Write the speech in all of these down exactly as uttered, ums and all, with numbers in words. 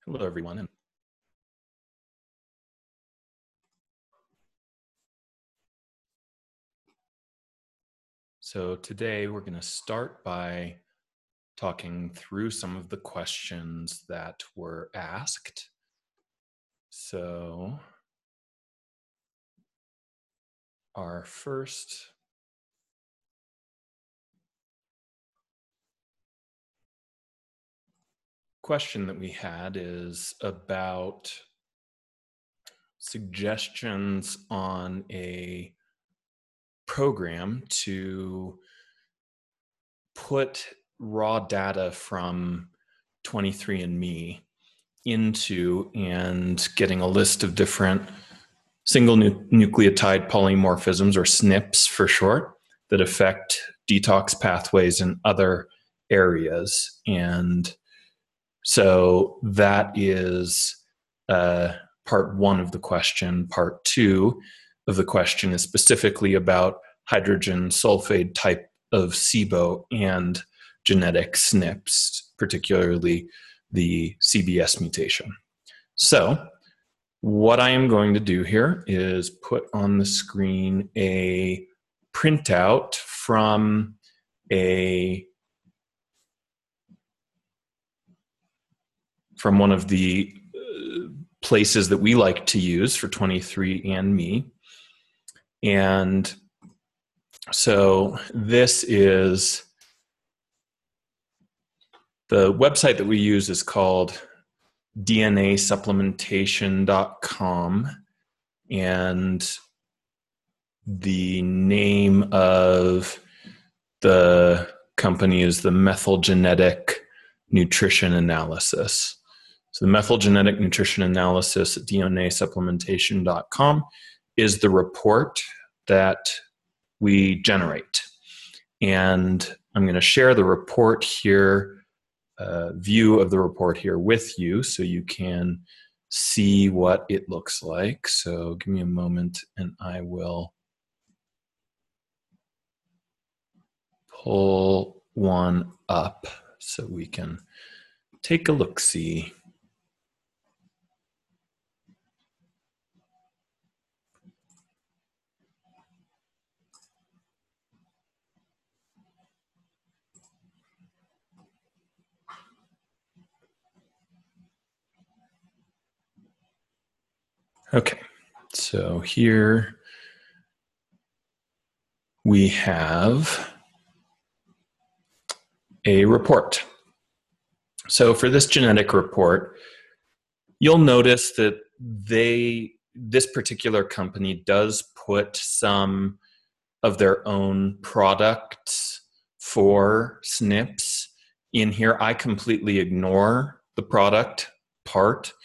Hello, everyone. And so today we're going to start by talking through some of the questions that were asked. So our first question that we had is about suggestions on a program to put raw data from twenty-three and me into and getting a list of different single nu- nucleotide polymorphisms, or S N Ps for short, that affect detox pathways in other areas. And so that is uh, part one of the question. Part two of the question is specifically about hydrogen sulfide type of S I B O and genetic S N Ps, particularly the C B S mutation. So what I am going to do here is put on the screen a printout from a from one of the uh, places that we like to use for twenty-three and me. And so this is the website that we use is called D N A supplementation dot com, and the name of the company is the Methyl Genetic Nutrition Analysis. So the Methyl Genetic Nutrition Analysis at D N A supplementation dot com is the report that we generate. And I'm going to share the report here, uh, view of the report here with you so you can see what it looks like. So give me a moment and I will pull one up so we can take a look-see. Okay, so here we have a report. So for this genetic report, you'll notice that they, this particular company does put some of their own products for S N Ps in here. I completely ignore the product part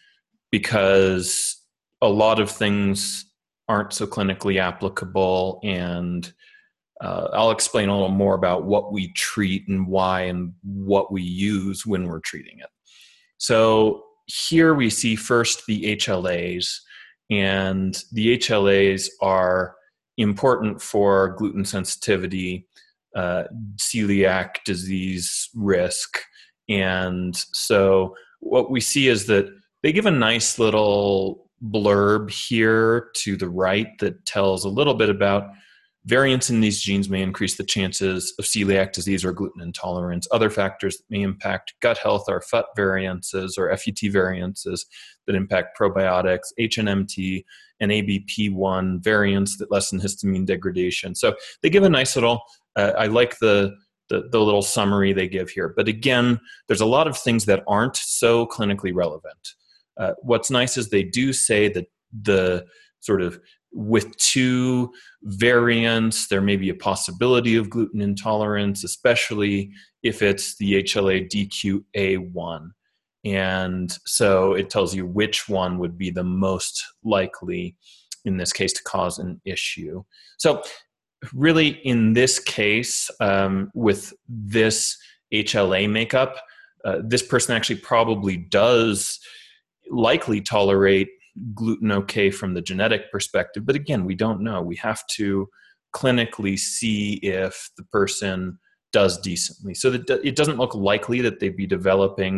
because a lot of things aren't so clinically applicable, and uh, I'll explain a little more about what we treat and why and what we use when we're treating it. So here we see first the H L As, and the H L As are important for gluten sensitivity, uh, celiac disease risk. And so what we see is that they give a nice little blurb here to the right that tells a little bit about variants in these genes may increase the chances of celiac disease or gluten intolerance. Other factors that may impact gut health are F U T variances or F U T variances that impact probiotics, H N M T, and A B P one variants that lessen histamine degradation. So they give a nice little, uh, I like the, the, the little summary they give here. But again, there's a lot of things that aren't so clinically relevant. Uh, what's nice is they do say that the sort of with two variants, there may be a possibility of gluten intolerance, especially if it's the H L A D Q A one. And so it tells you which one would be the most likely, in this case, to cause an issue. So really, in this case, um, with this H L A makeup, uh, this person actually probably does likely tolerate gluten okay from the genetic perspective. But again, we don't know. We have to clinically see if the person does decently. So that it doesn't look likely that they'd be developing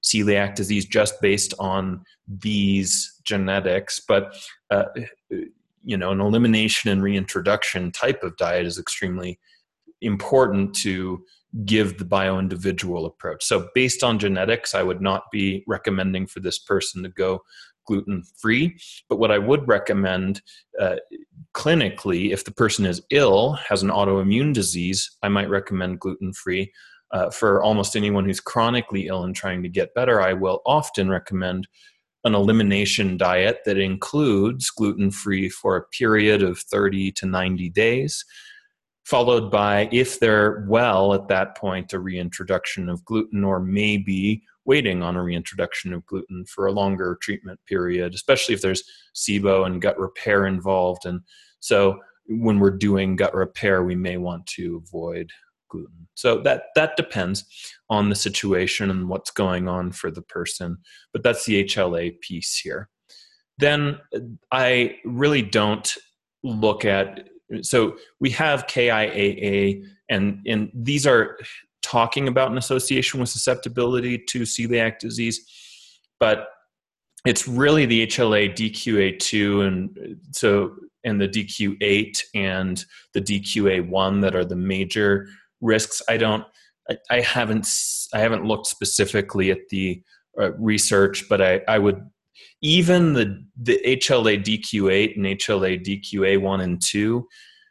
celiac disease just based on these genetics. But, uh, you know, an elimination and reintroduction type of diet is extremely important to give the bio-individual approach. So based on genetics, I would not be recommending for this person to go gluten-free. But what I would recommend uh, clinically, if the person is ill, has an autoimmune disease, I might recommend gluten-free. Uh, for almost anyone who's chronically ill and trying to get better, I will often recommend an elimination diet that includes gluten-free for a period of thirty to ninety days, followed by, if they're well at that point, a reintroduction of gluten, or maybe waiting on a reintroduction of gluten for a longer treatment period, especially if there's SIBO and gut repair involved. And so when we're doing gut repair, we may want to avoid gluten. So that that depends on the situation and what's going on for the person. But that's the H L A piece here. Then I really don't look at, so we have K I A A, and, and these are talking about an association with susceptibility to celiac disease, but it's really the H L A D Q A two and so and the D Q eight and the D Q A one that are the major risks. I don't, I, I haven't, I haven't looked specifically at the uh, research, but I, I would, even the the H L A D Q eight and H L A D Q A one and two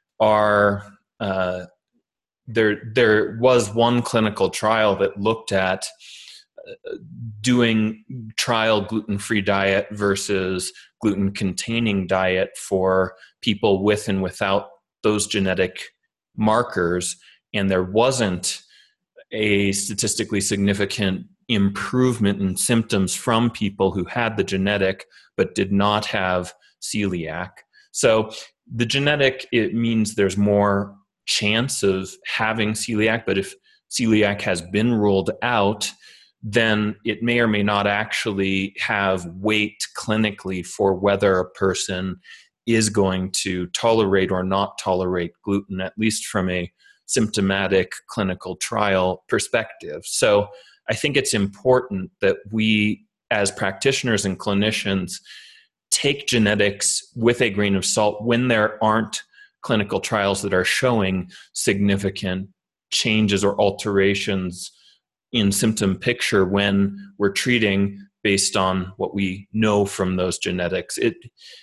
are uh, there. There was one clinical trial that looked at uh, doing trial gluten-free diet versus gluten-containing diet for people with and without those genetic markers, and there wasn't a statistically significant improvement in symptoms from people who had the genetic but did not have celiac. So the genetic, it means there's more chance of having celiac, but if celiac has been ruled out, then it may or may not actually have weight clinically for whether a person is going to tolerate or not tolerate gluten, at least from a symptomatic clinical trial perspective. So I think it's important that we, as practitioners and clinicians, take genetics with a grain of salt when there aren't clinical trials that are showing significant changes or alterations in symptom picture when we're treating based on what we know from those genetics. It,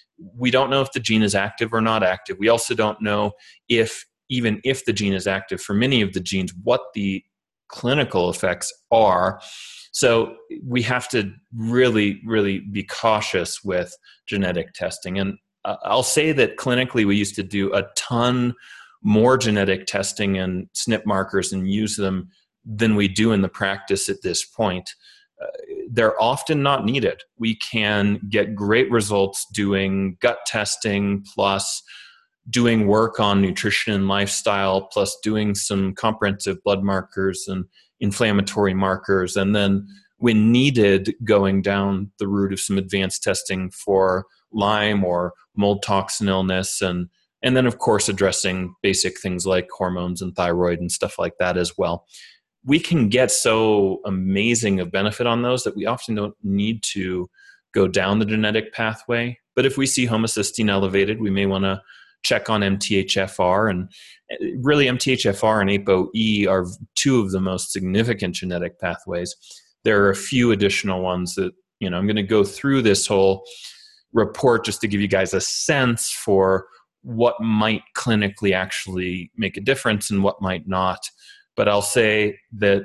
we don't know if the gene is active or not active. We also don't know if, even if the gene is active for many of the genes, what the clinical effects are. So we have to really, really be cautious with genetic testing. And I'll say that clinically we used to do a ton more genetic testing and S N P markers and use them than we do in the practice at this point. Uh, they're often not needed. We can get great results doing gut testing plus doing work on nutrition and lifestyle, plus doing some comprehensive blood markers and inflammatory markers, and then when needed, going down the route of some advanced testing for Lyme or mold toxin illness, and and then of course addressing basic things like hormones and thyroid and stuff like that as well. We can get so amazing of benefit on those that we often don't need to go down the genetic pathway. But if we see homocysteine elevated, we may want to check on M T H F R, and really M T H F R and A P O E are two of the most significant genetic pathways. There are a few additional ones that, you know, I'm going to go through this whole report just to give you guys a sense for what might clinically actually make a difference and what might not. But I'll say that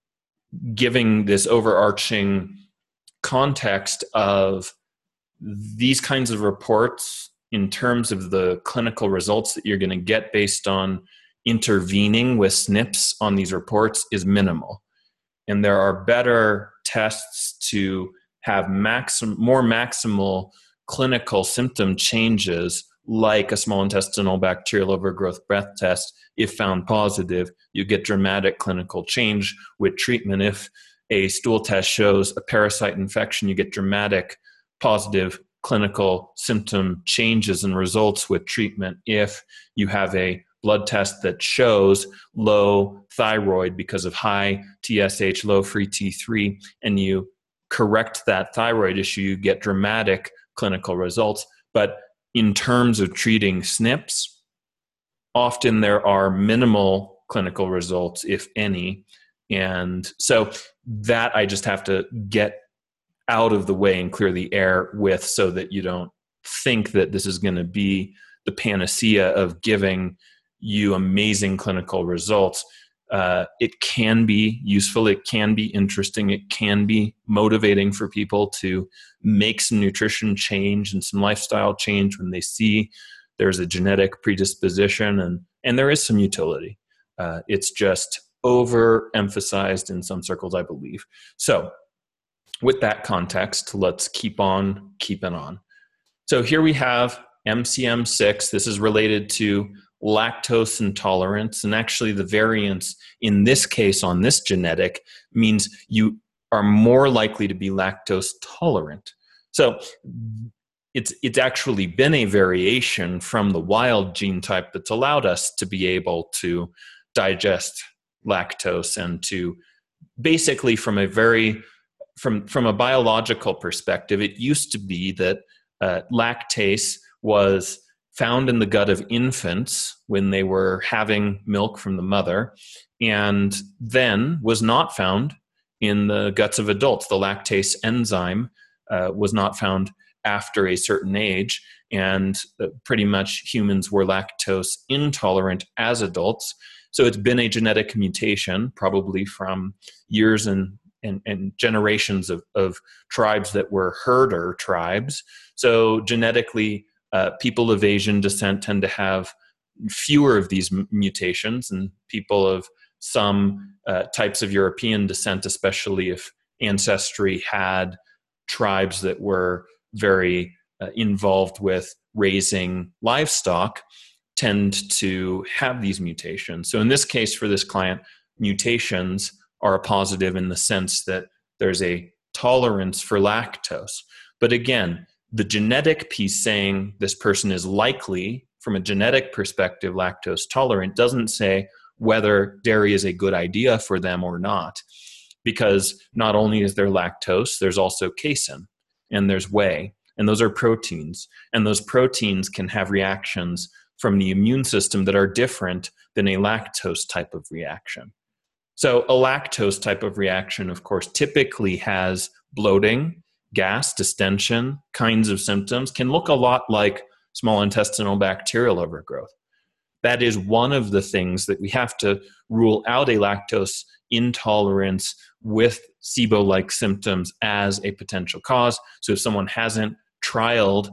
giving this overarching context of these kinds of reports in terms of the clinical results that you're going to get based on intervening with S N Ps on these reports is minimal. And there are better tests to have maxim, more maximal clinical symptom changes, like a small intestinal bacterial overgrowth breath test. If found positive, you get dramatic clinical change with treatment. If a stool test shows a parasite infection, you get dramatic positive clinical symptom changes and results with treatment. If you have a blood test that shows low thyroid because of high T S H, low free T three, and you correct that thyroid issue, you get dramatic clinical results. But in terms of treating S N Ps, often there are minimal clinical results, if any. And so that I just have to get out of the way and clear the air with, so that you don't think that this is going to be the panacea of giving you amazing clinical results. Uh, it can be useful. It can be interesting. It can be motivating for people to make some nutrition change and some lifestyle change when they see there's a genetic predisposition, and, and there is some utility. Uh, it's just overemphasized in some circles, I believe. So with that context, let's keep on keeping on. So here we have M C M six. This is related to lactose intolerance. And actually the variance in this case on this genetic means you are more likely to be lactose tolerant. So it's, it's actually been a variation from the wild gene type that's allowed us to be able to digest lactose, and to basically from a very, from, from a biological perspective, it used to be that uh, lactase was found in the gut of infants when they were having milk from the mother, and then was not found in the guts of adults. The lactase enzyme uh, was not found after a certain age, and uh, pretty much humans were lactose intolerant as adults. So it's been a genetic mutation, probably from years and, and, and generations of, of tribes that were herder tribes. So genetically, Uh, people of Asian descent tend to have fewer of these m- mutations, and people of some uh, types of European descent, especially if ancestry had tribes that were very uh, involved with raising livestock, tend to have these mutations. So in this case, for this client, mutations are a positive in the sense that there's a tolerance for lactose. But again, the genetic piece saying this person is likely, from a genetic perspective, lactose tolerant, doesn't say whether dairy is a good idea for them or not. Because not only is there lactose, there's also casein, and there's whey, and those are proteins. And those proteins can have reactions from the immune system that are different than a lactose type of reaction. So a lactose type of reaction, of course, typically has bloating, gas, distension kinds of symptoms, can look a lot like small intestinal bacterial overgrowth. That is one of the things that we have to rule out a lactose intolerance with SIBO-like symptoms as a potential cause. So if someone hasn't trialed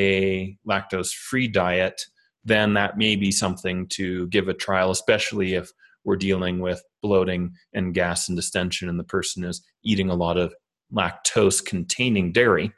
a lactose-free diet, then that may be something to give a trial, especially if we're dealing with bloating and gas and distension and the person is eating a lot of lactose-containing dairy.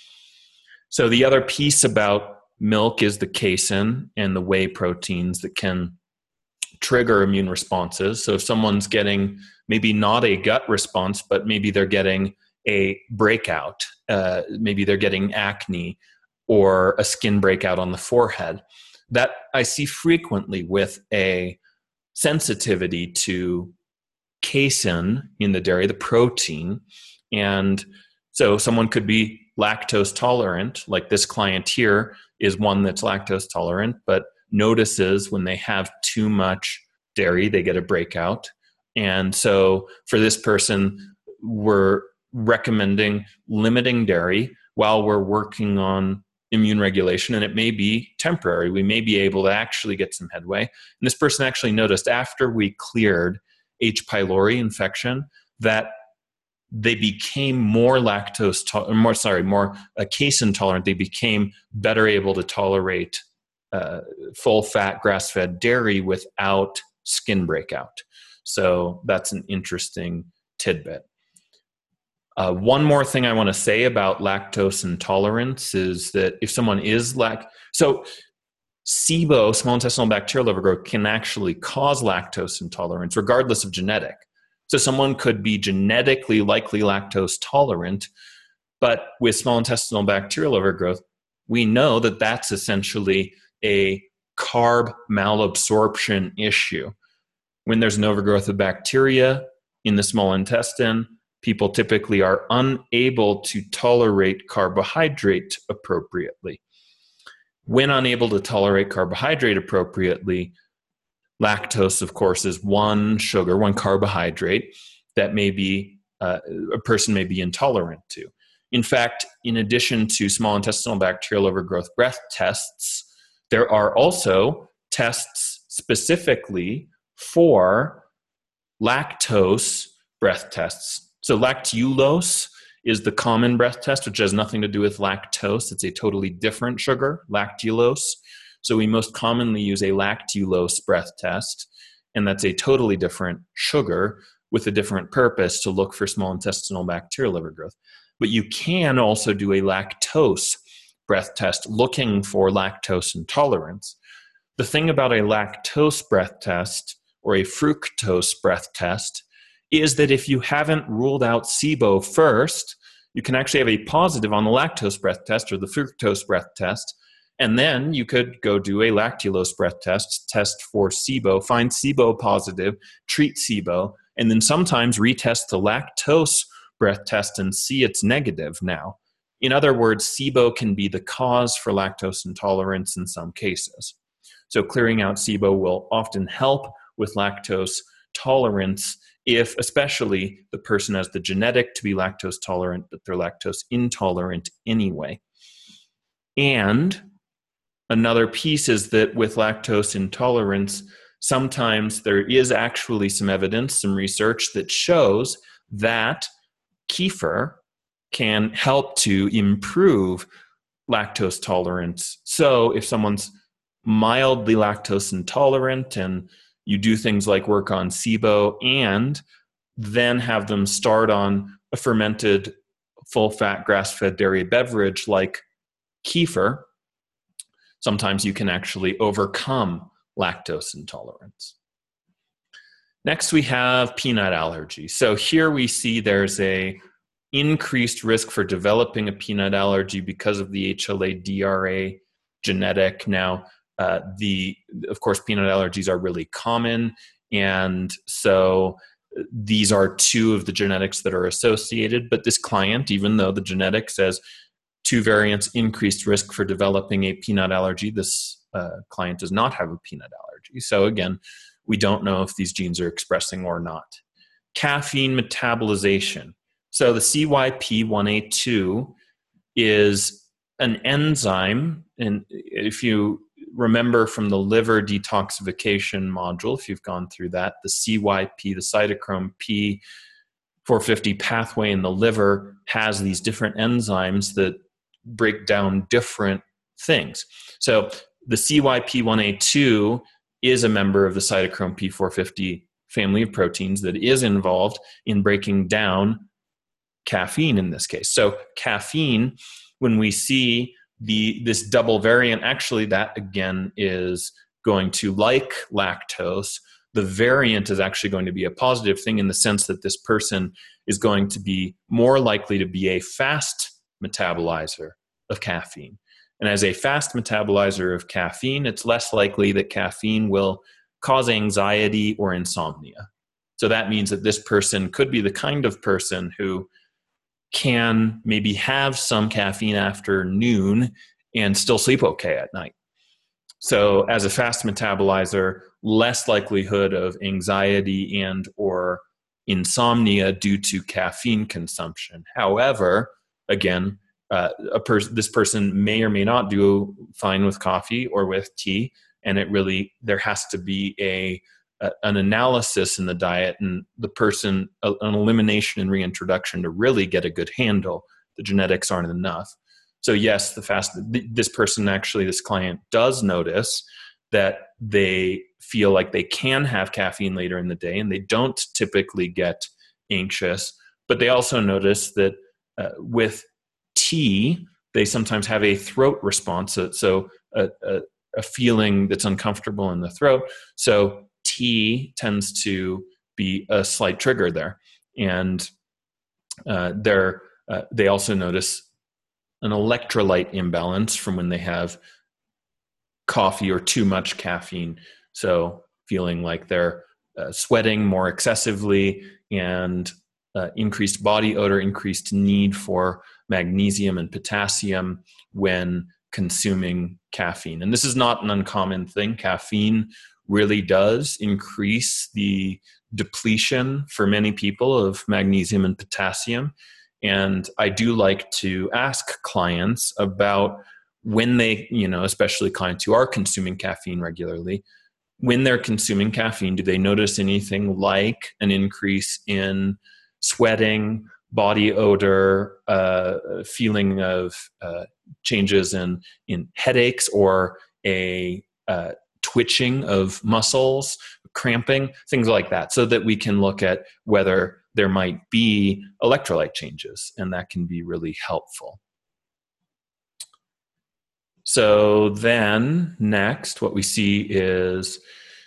So the other piece about milk is the casein and the whey proteins that can trigger immune responses. So if someone's getting maybe not a gut response, but maybe they're getting a breakout, uh, maybe they're getting acne or a skin breakout on the forehead, that I see frequently with a sensitivity to casein in the dairy, the protein. And so someone could be lactose tolerant, like this client here is one that's lactose tolerant, but notices when they have too much dairy, they get a breakout. And so for this person, we're recommending limiting dairy while we're working on immune regulation, and it may be temporary. We may be able to actually get some headway. And this person actually noticed after we cleared H. pylori infection that they became more lactose, to- more sorry, more uh, casein tolerant. They became better able to tolerate uh, full-fat grass-fed dairy without skin breakout. So that's an interesting tidbit. Uh, one more thing I want to say about lactose intolerance is that if someone is lact, so SIBO, small intestinal bacterial overgrowth, can actually cause lactose intolerance regardless of genetic. So someone could be genetically likely lactose tolerant, but with small intestinal bacterial overgrowth, we know that that's essentially a carb malabsorption issue. When there's an overgrowth of bacteria in the small intestine, people typically are unable to tolerate carbohydrate appropriately. When unable to tolerate carbohydrate appropriately, lactose, of course, is one sugar, one carbohydrate that may be uh, a person may be intolerant to. In fact, in addition to small intestinal bacterial overgrowth breath tests, there are also tests specifically for lactose breath tests. So lactulose is the common breath test, which has nothing to do with lactose. It's a totally different sugar, lactulose. So we most commonly use a lactulose breath test, and that's a totally different sugar with a different purpose to look for small intestinal bacterial overgrowth. But you can also do a lactose breath test looking for lactose intolerance. The thing about a lactose breath test or a fructose breath test is that if you haven't ruled out SIBO first, you can actually have a positive on the lactose breath test or the fructose breath test, and then you could go do a lactulose breath test, test for SIBO, find SIBO positive, treat SIBO, and then sometimes retest the lactose breath test and see it's negative now. In other words, SIBO can be the cause for lactose intolerance in some cases. So clearing out SIBO will often help with lactose tolerance if especially the person has the genetic to be lactose tolerant, but they're lactose intolerant anyway. And another piece is that with lactose intolerance, sometimes there is actually some evidence, some research that shows that kefir can help to improve lactose tolerance. So if someone's mildly lactose intolerant and you do things like work on SIBO and then have them start on a fermented full-fat grass-fed dairy beverage like kefir, sometimes you can actually overcome lactose intolerance. Next, we have peanut allergy. So here we see there's a increased risk for developing a peanut allergy because of the H L A D R A genetic. Now, uh, the of course, peanut allergies are really common, and so these are two of the genetics that are associated. But this client, even though the genetic says two variants increased risk for developing a peanut allergy, this uh, client does not have a peanut allergy. So again, we don't know if these genes are expressing or not. Caffeine metabolization. So the C Y P one A two is an enzyme, and if you remember from the liver detoxification module, if you've gone through that, the C Y P, the cytochrome P four fifty pathway in the liver has these different enzymes that break down different things. So the C Y P one A two is a member of the cytochrome P four fifty family of proteins that is involved in breaking down caffeine in this case. So caffeine, when we see the this double variant, actually that again is going to, like lactose, the variant is actually going to be a positive thing in the sense that this person is going to be more likely to be a fast metabolizer of caffeine. And as a fast metabolizer of caffeine, it's less likely that caffeine will cause anxiety or insomnia. So that means that this person could be the kind of person who can maybe have some caffeine after noon and still sleep okay at night. So as a fast metabolizer, less likelihood of anxiety and or insomnia due to caffeine consumption. However, again, uh, a pers- this person may or may not do fine with coffee or with tea, and it really, there has to be a Uh, an analysis in the diet and the person, uh, an elimination and reintroduction to really get a good handle. The genetics aren't enough. So yes, the fast, th- this person actually, this client does notice that they feel like they can have caffeine later in the day and they don't typically get anxious, but they also notice that uh, with tea, they sometimes have a throat response. So a, a, a feeling that's uncomfortable in the throat. So tea tends to be a slight trigger there. And uh, they're, uh, they also notice an electrolyte imbalance from when they have coffee or too much caffeine. So feeling like they're uh, sweating more excessively and uh, increased body odor, increased need for magnesium and potassium when consuming caffeine. And this is not an uncommon thing. Caffeine really does increase the depletion for many people of magnesium and potassium. And I do like to ask clients about when they, you know, especially clients who are consuming caffeine regularly, when they're consuming caffeine, do they notice anything like an increase in sweating, body odor, uh, feeling of uh, changes in, in headaches, or a uh, twitching of muscles, cramping, things like that, so that we can look at whether there might be electrolyte changes, and that can be really helpful. So then next, what we see is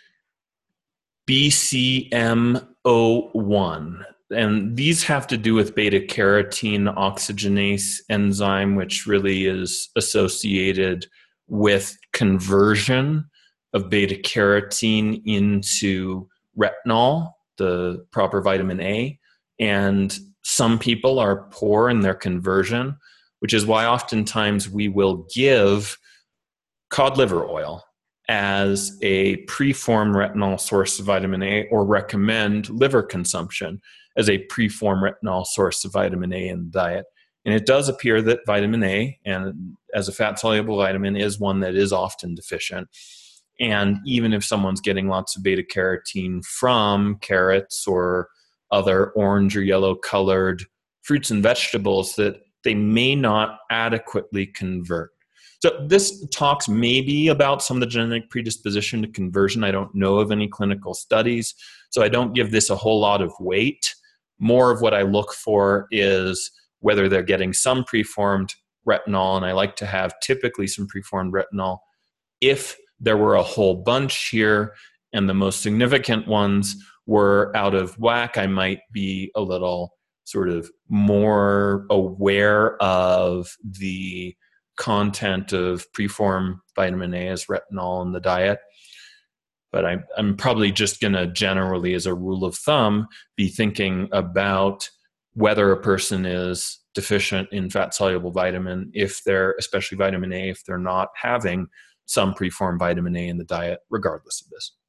B C M O one. And these have to do with beta-carotene oxygenase enzyme, which really is associated with conversion of beta-carotene into retinol, the proper vitamin A. And some people are poor in their conversion, which is why oftentimes we will give cod liver oil as a preformed retinol source of vitamin A, or recommend liver consumption as a preformed retinol source of vitamin A in the diet. And it does appear that vitamin A, and as a fat-soluble vitamin, is one that is often deficient. And even if someone's getting lots of beta-carotene from carrots or other orange or yellow colored fruits and vegetables, that they may not adequately convert. So this talks maybe about some of the genetic predisposition to conversion. I don't know of any clinical studies, so I don't give this a whole lot of weight. More of what I look for is whether they're getting some preformed retinol, and I like to have typically some preformed retinol. If there were a whole bunch here and the most significant ones were out of whack, I might be a little sort of more aware of the content of preformed vitamin A as retinol in the diet. But I'm, I'm probably just going to generally, as a rule of thumb, be thinking about whether a person is deficient in fat-soluble vitamin, if they're, especially vitamin A, if they're not having some preformed vitamin A in the diet, regardless of this.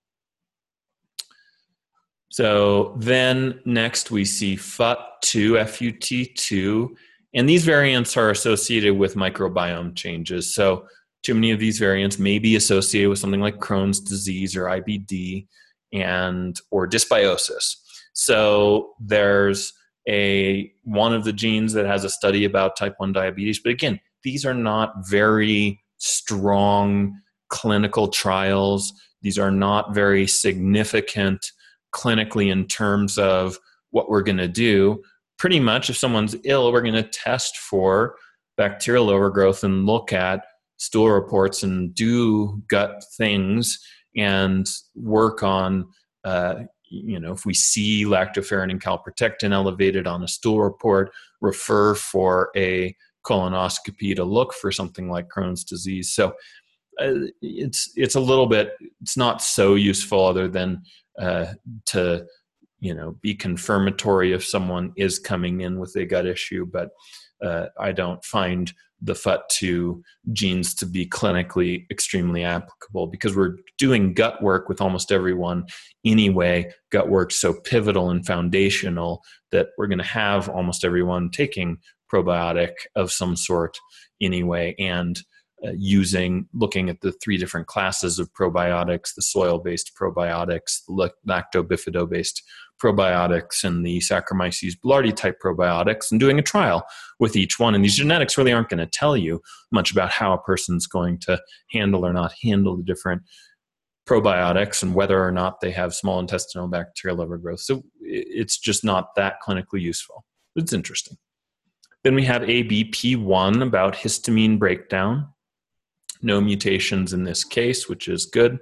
So then next we see F U T two, F U T two, and these variants are associated with microbiome changes. So too many of these variants may be associated with something like Crohn's disease or I B D and or dysbiosis. So there's a one of the genes that has a study about type one diabetes, but again, these are not very strong clinical trials. These are not very significant clinically in terms of what we're going to do. Pretty much if someone's ill, we're going to test for bacterial overgrowth and look at stool reports and do gut things and work on, uh, you know, if we see lactoferrin and calprotectin elevated on a stool report, refer for a colonoscopy to look for something like Crohn's disease. So uh, it's it's a little bit, it's not so useful other than uh, to, you know, be confirmatory if someone is coming in with a gut issue, but uh, I don't find the F U T two genes to be clinically extremely applicable because we're doing gut work with almost everyone anyway. Gut work's so pivotal and foundational that we're going to have almost everyone taking probiotic of some sort anyway, and uh, using, looking at the three different classes of probiotics, the soil-based probiotics, the lactobifido-based probiotics, and the Saccharomyces boulardii type probiotics, and doing a trial with each one. And these genetics really aren't going to tell you much about how a person's going to handle or not handle the different probiotics and whether or not they have small intestinal bacterial overgrowth. So it's just not that clinically useful. It's interesting. Then we have A B P one about histamine breakdown. No mutations in this case, which is good.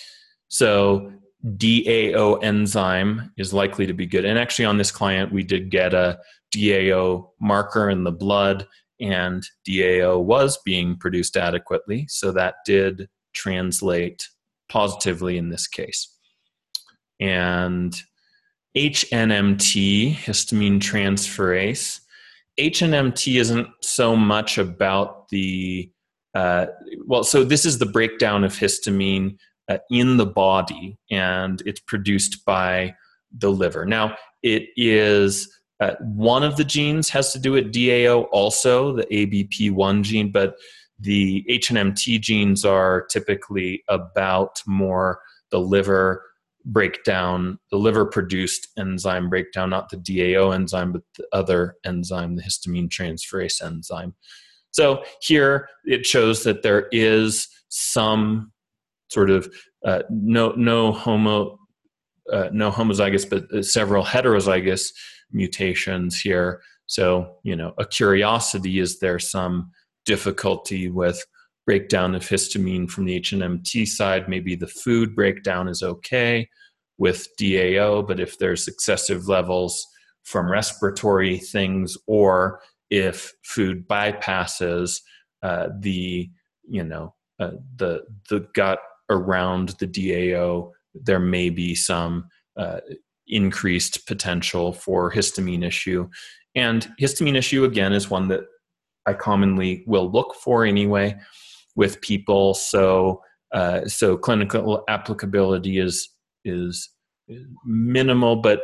So D A O enzyme is likely to be good. And actually on this client, we did get a D A O marker in the blood, and D A O was being produced adequately. So that did translate positively in this case. And H N M T, histamine transferase. H N M T isn't so much about the, uh, well, so this is the breakdown of histamine uh, in the body, and it's produced by the liver. Now, it is, uh, one of the genes has to do with D A O also, the A B P one gene, but the H N M T genes are typically about more the liver breakdown, the liver produced enzyme breakdown, not the D A O enzyme, but the other enzyme, the histamine transferase enzyme. So here it shows that there is some sort of uh, no no homo uh, no homozygous, but several heterozygous mutations here. So, you know, a curiosity, is there some difficulty with breakdown of histamine from the H N M T side? Maybe the food breakdown is okay with D A O, but if there's excessive levels from respiratory things, or if food bypasses uh, the, you know, uh, the the gut around the D A O, there may be some uh, increased potential for histamine issue. And histamine issue, again, is one that I commonly will look for anyway with people. So, uh, so clinical applicability is is minimal, but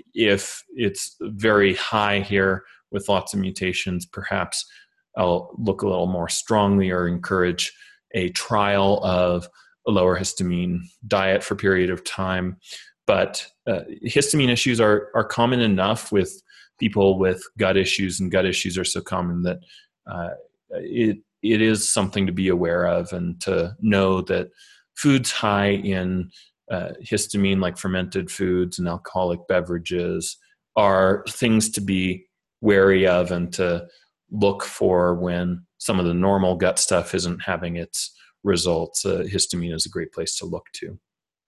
if it's very high here with lots of mutations, perhaps I'll look a little more strongly or encourage a trial of a lower histamine diet for a period of time. But uh, histamine issues are are common enough with people with gut issues, and gut issues are so common that uh, it it is something to be aware of, and to know that foods high in uh, histamine, like fermented foods and alcoholic beverages, are things to be wary of and to look for when some of the normal gut stuff isn't having its results. Uh, histamine is a great place to look to.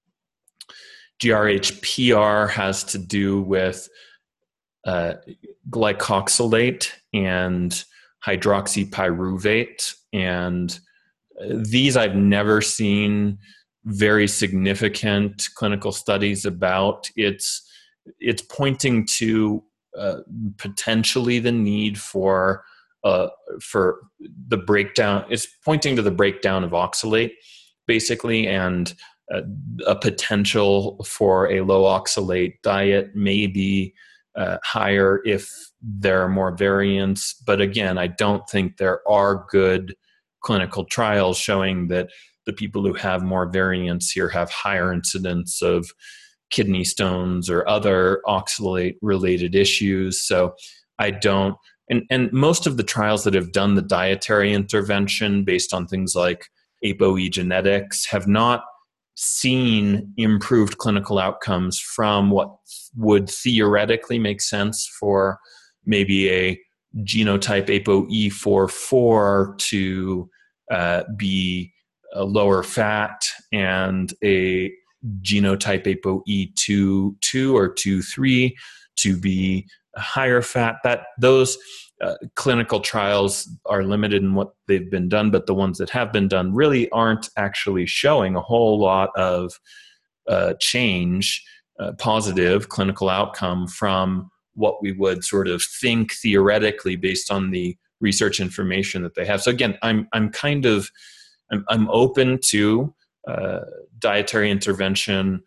G R H P R has to do with uh, glycoxylate and hydroxypyruvate, and these I've never seen very significant clinical studies about. It's it's pointing to uh, potentially the need for uh, for the breakdown. It's pointing to the breakdown of oxalate, basically, and uh, a potential for a low oxalate diet may be uh, higher if there are more variants. But again, I don't think there are good clinical trials showing that the people who have more variants here have higher incidence of kidney stones or other oxalate-related issues. So I don't, and, and most of the trials that have done the dietary intervention based on things like ApoE genetics have not seen improved clinical outcomes from what would theoretically make sense for maybe a genotype A P O E four four to uh, be a lower fat, and a genotype A P O E two two or two three to be a higher fat. That those uh, clinical trials are limited in what they've been done, but the ones that have been done really aren't actually showing a whole lot of uh, change, uh, positive clinical outcome from what we would sort of think theoretically based on the research information that they have. So again, I'm I'm kind of I'm, I'm open to uh, dietary intervention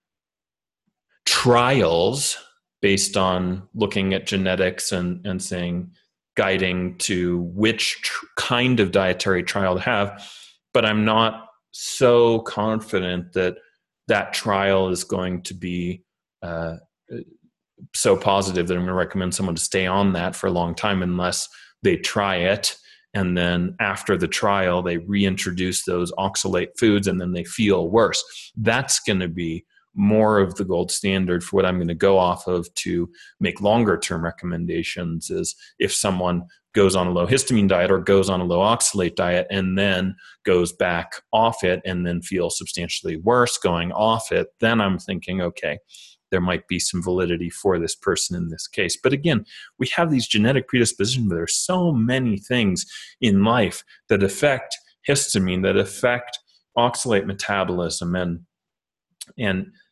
trials based on looking at genetics and, and saying, guiding to which tr- kind of dietary trial to have. But I'm not so confident that that trial is going to be uh, so positive that I'm going to recommend someone to stay on that for a long time unless they try it, and then after the trial they reintroduce those oxalate foods and then they feel worse. That's going to be more of the gold standard for what I'm going to go off of to make longer term recommendations. Is if someone goes on a low histamine diet or goes on a low oxalate diet and then goes back off it and then feels substantially worse going off it, then I'm thinking, okay, there might be some validity for this person in this case. But again, we have these genetic predispositions, but there's so many things in life that affect histamine, that affect oxalate metabolism. And, and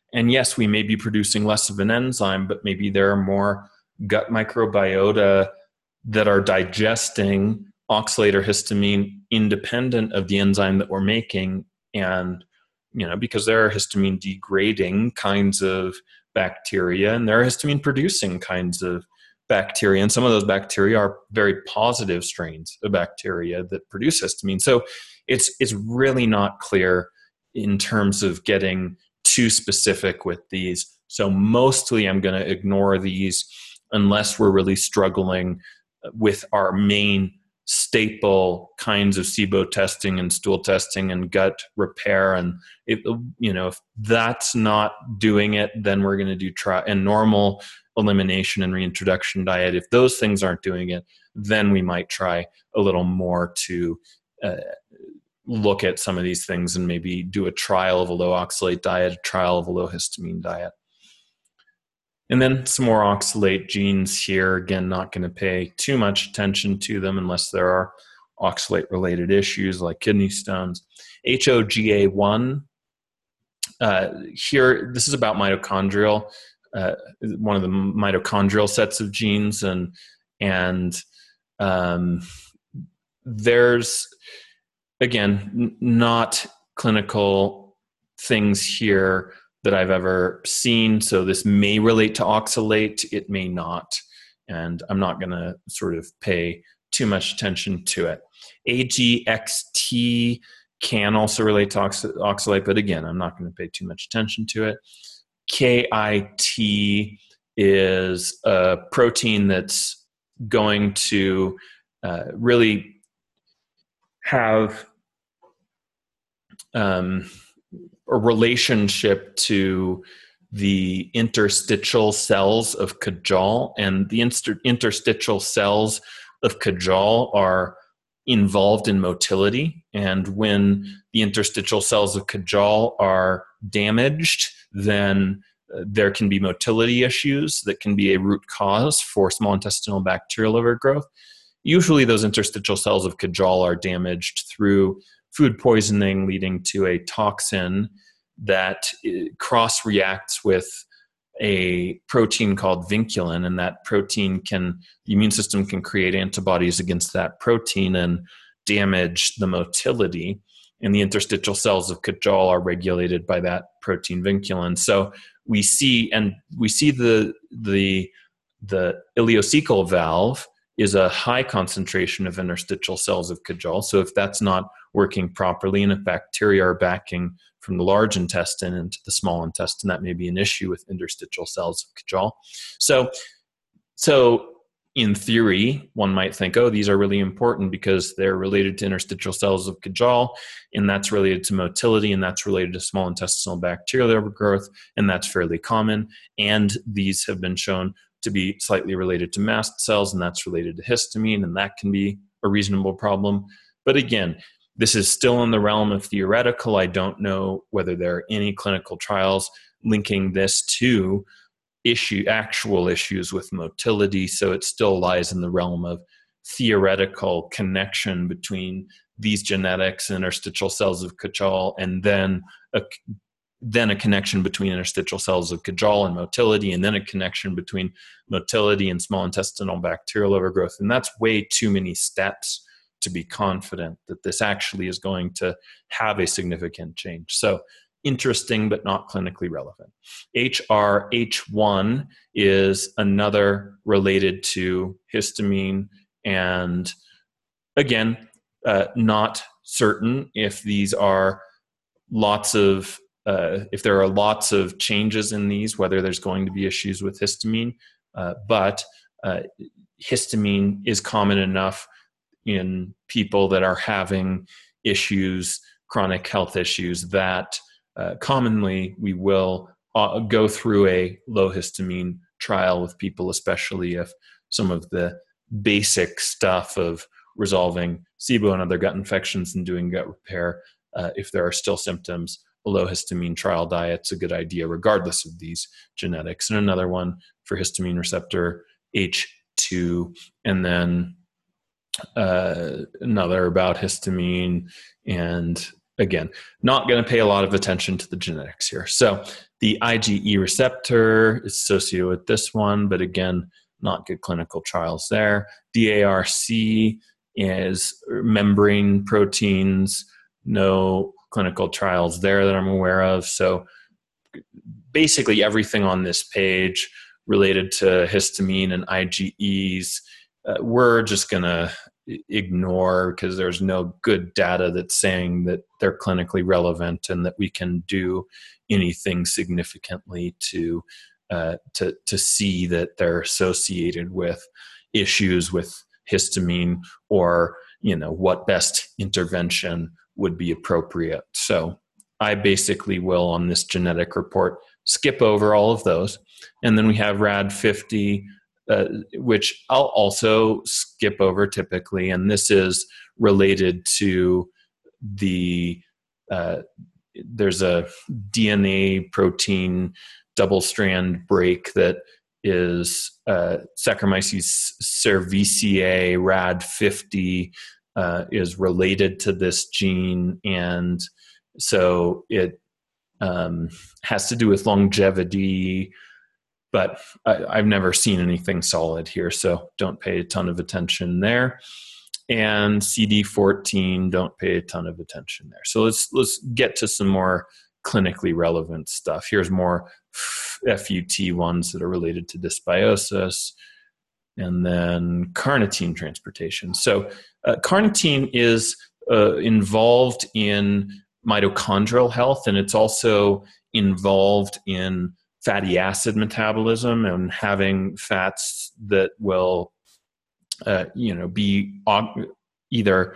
And yes, we may be producing less of an enzyme, but maybe there are more gut microbiota that are digesting oxalate or histamine independent of the enzyme that we're making. And, you know, because there are histamine degrading kinds of bacteria and there are histamine producing kinds of bacteria. And some of those bacteria are very positive strains of bacteria that produce histamine. So it's, it's really not clear in terms of getting too specific with these. So mostly I'm going to ignore these unless we're really struggling with our main staple kinds of S I B O testing and stool testing and gut repair. And if, you know, if that's not doing it, then we're going to do try and normal elimination and reintroduction diet. If those things aren't doing it, then we might try a little more to uh, look at some of these things and maybe do a trial of a low oxalate diet, a trial of a low histamine diet. And then some more oxalate genes here. Again, not going to pay too much attention to them unless there are oxalate-related issues like kidney stones. H O G A one, uh, here, this is about mitochondrial, uh, one of the mitochondrial sets of genes. And, and um, there's, again, n- not clinical things here that I've ever seen. So this may relate to oxalate, it may not. And I'm not going to sort of pay too much attention to it. A G X T can also relate to ox- oxalate, but again, I'm not going to pay too much attention to it. K I T is a protein that's going to uh, really have um, a relationship to the interstitial cells of Cajal, and the inter- interstitial cells of Cajal are involved in motility. And when the interstitial cells of Cajal are damaged, then uh, there can be motility issues that can be a root cause for small intestinal bacterial overgrowth. Usually those interstitial cells of Cajal are damaged through food poisoning leading to a toxin that cross-reacts with a protein called vinculin, and that protein can, the immune system can create antibodies against that protein and damage the motility. And the interstitial cells of Cajal are regulated by that protein vinculin. So we see, and we see the the the ileocecal valve is a high concentration of interstitial cells of Cajal. So if that's not working properly, and if bacteria are backing from the large intestine into the small intestine, that may be an issue with interstitial cells of Cajal. So, so in theory, one might think, oh, these are really important because they're related to interstitial cells of Cajal, and that's related to motility, and that's related to small intestinal bacterial overgrowth, and that's fairly common. And these have been shown to be slightly related to mast cells, and that's related to histamine, and that can be a reasonable problem. But again, this is still in the realm of theoretical. I don't know whether there are any clinical trials linking this to issue, actual issues with motility, so it still lies in the realm of theoretical connection between these genetics and interstitial cells of Cajal, and then a then a connection between interstitial cells of Cajal and motility, and then a connection between motility and small intestinal bacterial overgrowth. And that's way too many steps to be confident that this actually is going to have a significant change. So interesting, but not clinically relevant. H R H one is another related to histamine, and again, uh, not certain if these are lots of Uh, if there are lots of changes in these, whether there's going to be issues with histamine, uh, but uh, histamine is common enough in people that are having issues, chronic health issues, that uh, commonly we will uh, go through a low histamine trial with people, especially if some of the basic stuff of resolving S I B O and other gut infections and doing gut repair, uh, if there are still symptoms, a low histamine trial diet's a good idea regardless of these genetics. And another one for histamine receptor H two, and then uh, another about histamine, and again, not going to pay a lot of attention to the genetics here. So the IgE receptor is associated with this one, but again, not good clinical trials there. D A R C is membrane proteins, no clinical trials there that I'm aware of. So basically everything on this page related to histamine and IgEs, uh, we're just going to ignore because there's no good data that's saying that they're clinically relevant and that we can do anything significantly to uh, to to see that they're associated with issues with histamine, or you know what best intervention would be appropriate. So I basically will, on this genetic report, skip over all of those, and then we have R A D fifty. Uh, which I'll also skip over typically, and this is related to the, uh, there's a D N A protein double-strand break that is uh, Saccharomyces cerevisiae, R A D fifty, uh, is related to this gene, and so it um, has to do with longevity, but I, I've never seen anything solid here, so don't pay a ton of attention there. And C D fourteen, don't pay a ton of attention there. So let's let's get to some more clinically relevant stuff. Here's more F U T ones that are related to dysbiosis, and then carnitine transportation. So uh, carnitine is uh, involved in mitochondrial health, and it's also involved in fatty acid metabolism and having fats that will, uh, you know, be either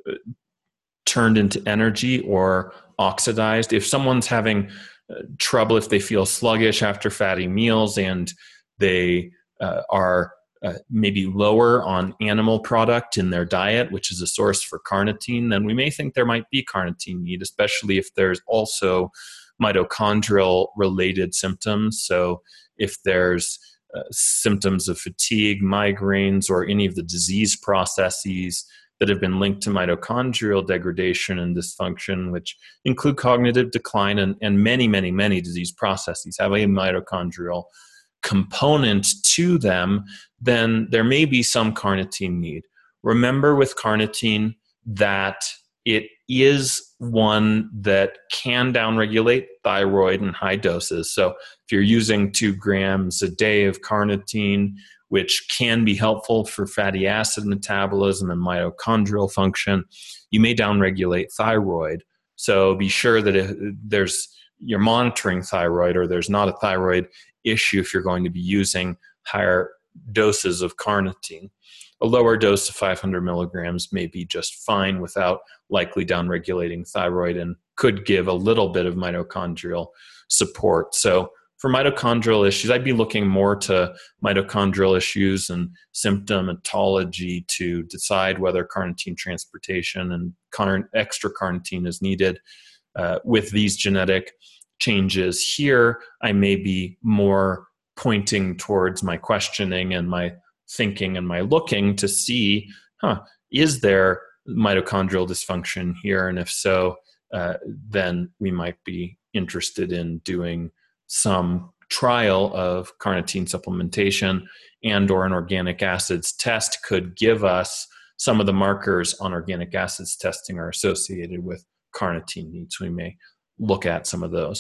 turned into energy or oxidized. If someone's having uh, trouble, if they feel sluggish after fatty meals and they uh, are uh, maybe lower on animal product in their diet, which is a source for carnitine, then we may think there might be carnitine need, especially if there's also mitochondrial related symptoms. So if there's uh, symptoms of fatigue, migraines, or any of the disease processes that have been linked to mitochondrial degradation and dysfunction, which include cognitive decline and, and many, many, many disease processes have a mitochondrial component to them, then there may be some carnitine need. Remember with carnitine that it is one that can downregulate thyroid in high doses. So if you're using two grams a day of carnitine, which can be helpful for fatty acid metabolism and mitochondrial function, you may downregulate thyroid. So be sure that if there's you're monitoring thyroid or there's not a thyroid issue if you're going to be using higher doses of carnitine. A lower dose of five hundred milligrams may be just fine without likely downregulating thyroid and could give a little bit of mitochondrial support. So for mitochondrial issues, I'd be looking more to mitochondrial issues and symptomatology to decide whether carnitine transportation and car- extra carnitine is needed. Uh, with these genetic changes here, I may be more pointing towards my questioning and my thinking and my looking to see, huh, is there mitochondrial dysfunction here? And if so, uh, then we might be interested in doing some trial of carnitine supplementation, and or an organic acids test could give us some of the markers on organic acids testing are associated with carnitine needs. We may look at some of those.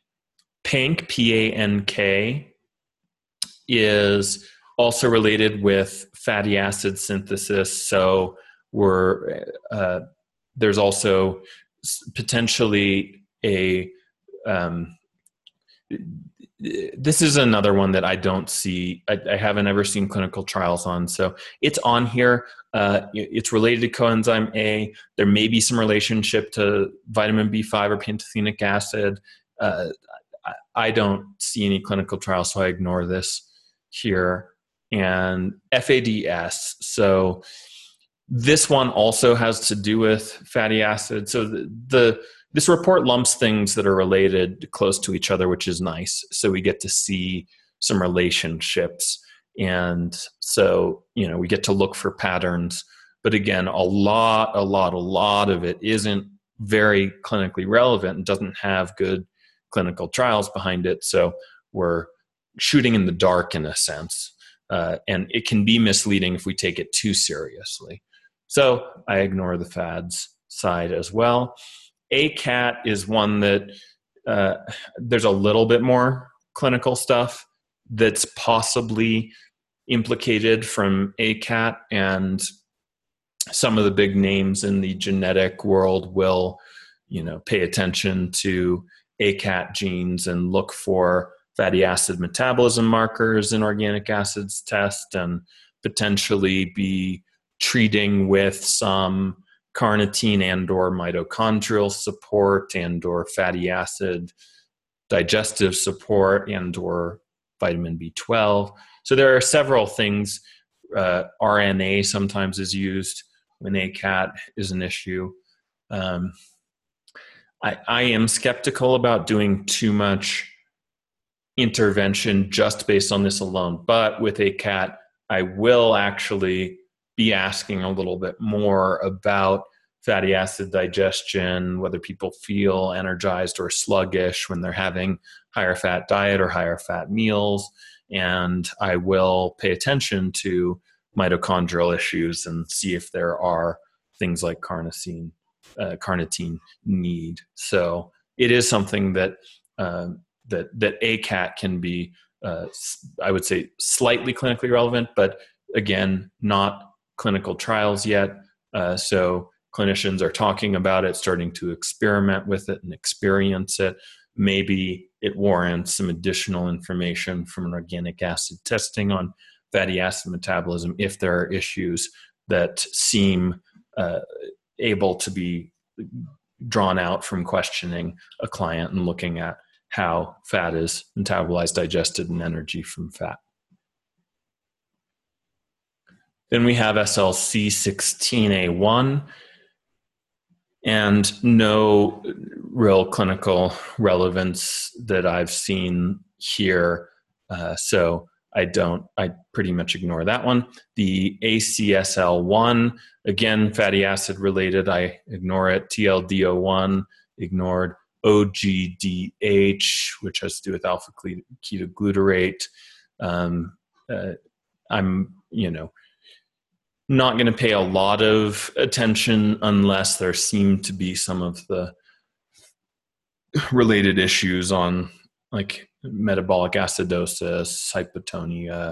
PANK, P A N K, is also related with fatty acid synthesis. So we're, uh, there's also potentially a, um, this is another one that I don't see, I, I haven't ever seen clinical trials on. So it's on here. Uh, it's related to coenzyme A. There may be some relationship to vitamin B five or pantothenic acid. Uh, I, I don't see any clinical trials, so I ignore this here. And F A D S. So this one also has to do with fatty acid. So the, the this report lumps things that are related close to each other, which is nice. So we get to see some relationships. And so, you know, we get to look for patterns. But again, a lot, a lot, a lot of it isn't very clinically relevant and doesn't have good clinical trials behind it. So we're shooting in the dark in a sense. Uh, and it can be misleading if we take it too seriously. So I ignore the fads side as well. A C A T is one that uh, there's a little bit more clinical stuff that's possibly implicated from A C A T, and some of the big names in the genetic world will, you know, pay attention to A C A T genes and look for fatty acid metabolism markers in organic acids test, and potentially be treating with some carnitine and or mitochondrial support and or fatty acid digestive support and or vitamin B twelve. So there are several things. Uh, R N A sometimes is used when A C A T is an issue. Um, I, I am skeptical about doing too much intervention just based on this alone. But with A C A T, I will actually be asking a little bit more about fatty acid digestion, whether people feel energized or sluggish when they're having higher fat diet or higher fat meals. And I will pay attention to mitochondrial issues and see if there are things like carnosine, uh, carnitine need. So it is something that uh, that that A C A T can be, uh, I would say, slightly clinically relevant, but again, not clinical trials yet. Uh, so clinicians are talking about it, starting to experiment with it and experience it. Maybe it warrants some additional information from an organic acid testing on fatty acid metabolism if there are issues that seem uh, able to be drawn out from questioning a client and looking at how fat is metabolized, digested, and energy from fat. Then we have S L C sixteen A one, and no real clinical relevance that I've seen here. Uh, so I don't, I pretty much ignore that one. The A C S L one, again, fatty acid related, I ignore it. T L D O one, ignored. O G D H, which has to do with alpha ketoglutarate. Um, uh, I'm, you know, not going to pay a lot of attention unless there seem to be some of the related issues on like metabolic acidosis, hypotonia,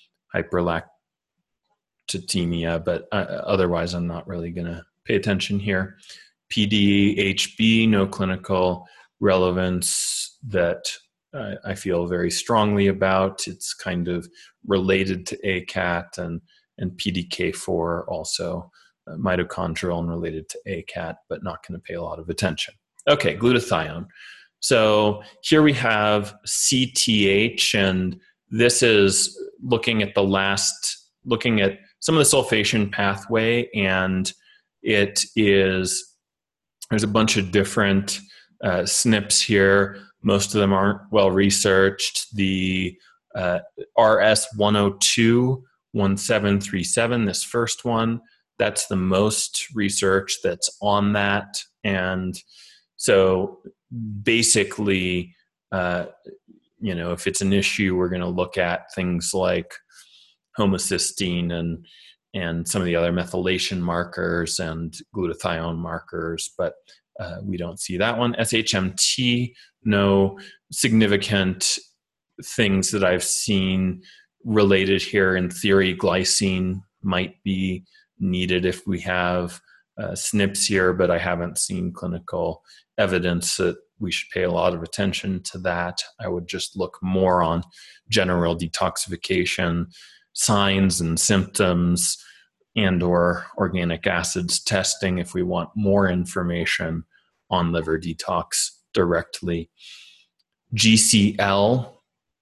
hyperlactatemia, but uh, otherwise I'm not really going to pay attention here. P D H B, no clinical relevance that uh, I feel very strongly about. It's kind of related to A C A T, and and P D K four also uh, mitochondrial and related to A C A T, but not going to pay a lot of attention. Okay, glutathione. So here we have C T H, and this is looking at the last, looking at some of the sulfation pathway, and it is, there's a bunch of different uh, S N Ps here. Most of them aren't well researched. The uh, R S one oh two, one seven three seven, this first one, that's the most research that's on that. And so basically, uh, you know, if it's an issue, we're going to look at things like homocysteine and and some of the other methylation markers and glutathione markers, but uh, we don't see that one. S H M T, no significant things that I've seen related here. In theory, glycine might be needed if we have uh, S N Ps here, but I haven't seen clinical evidence that we should pay a lot of attention to that. I would just look more on general detoxification, signs and symptoms, and or organic acids testing if we want more information on liver detox directly. G C L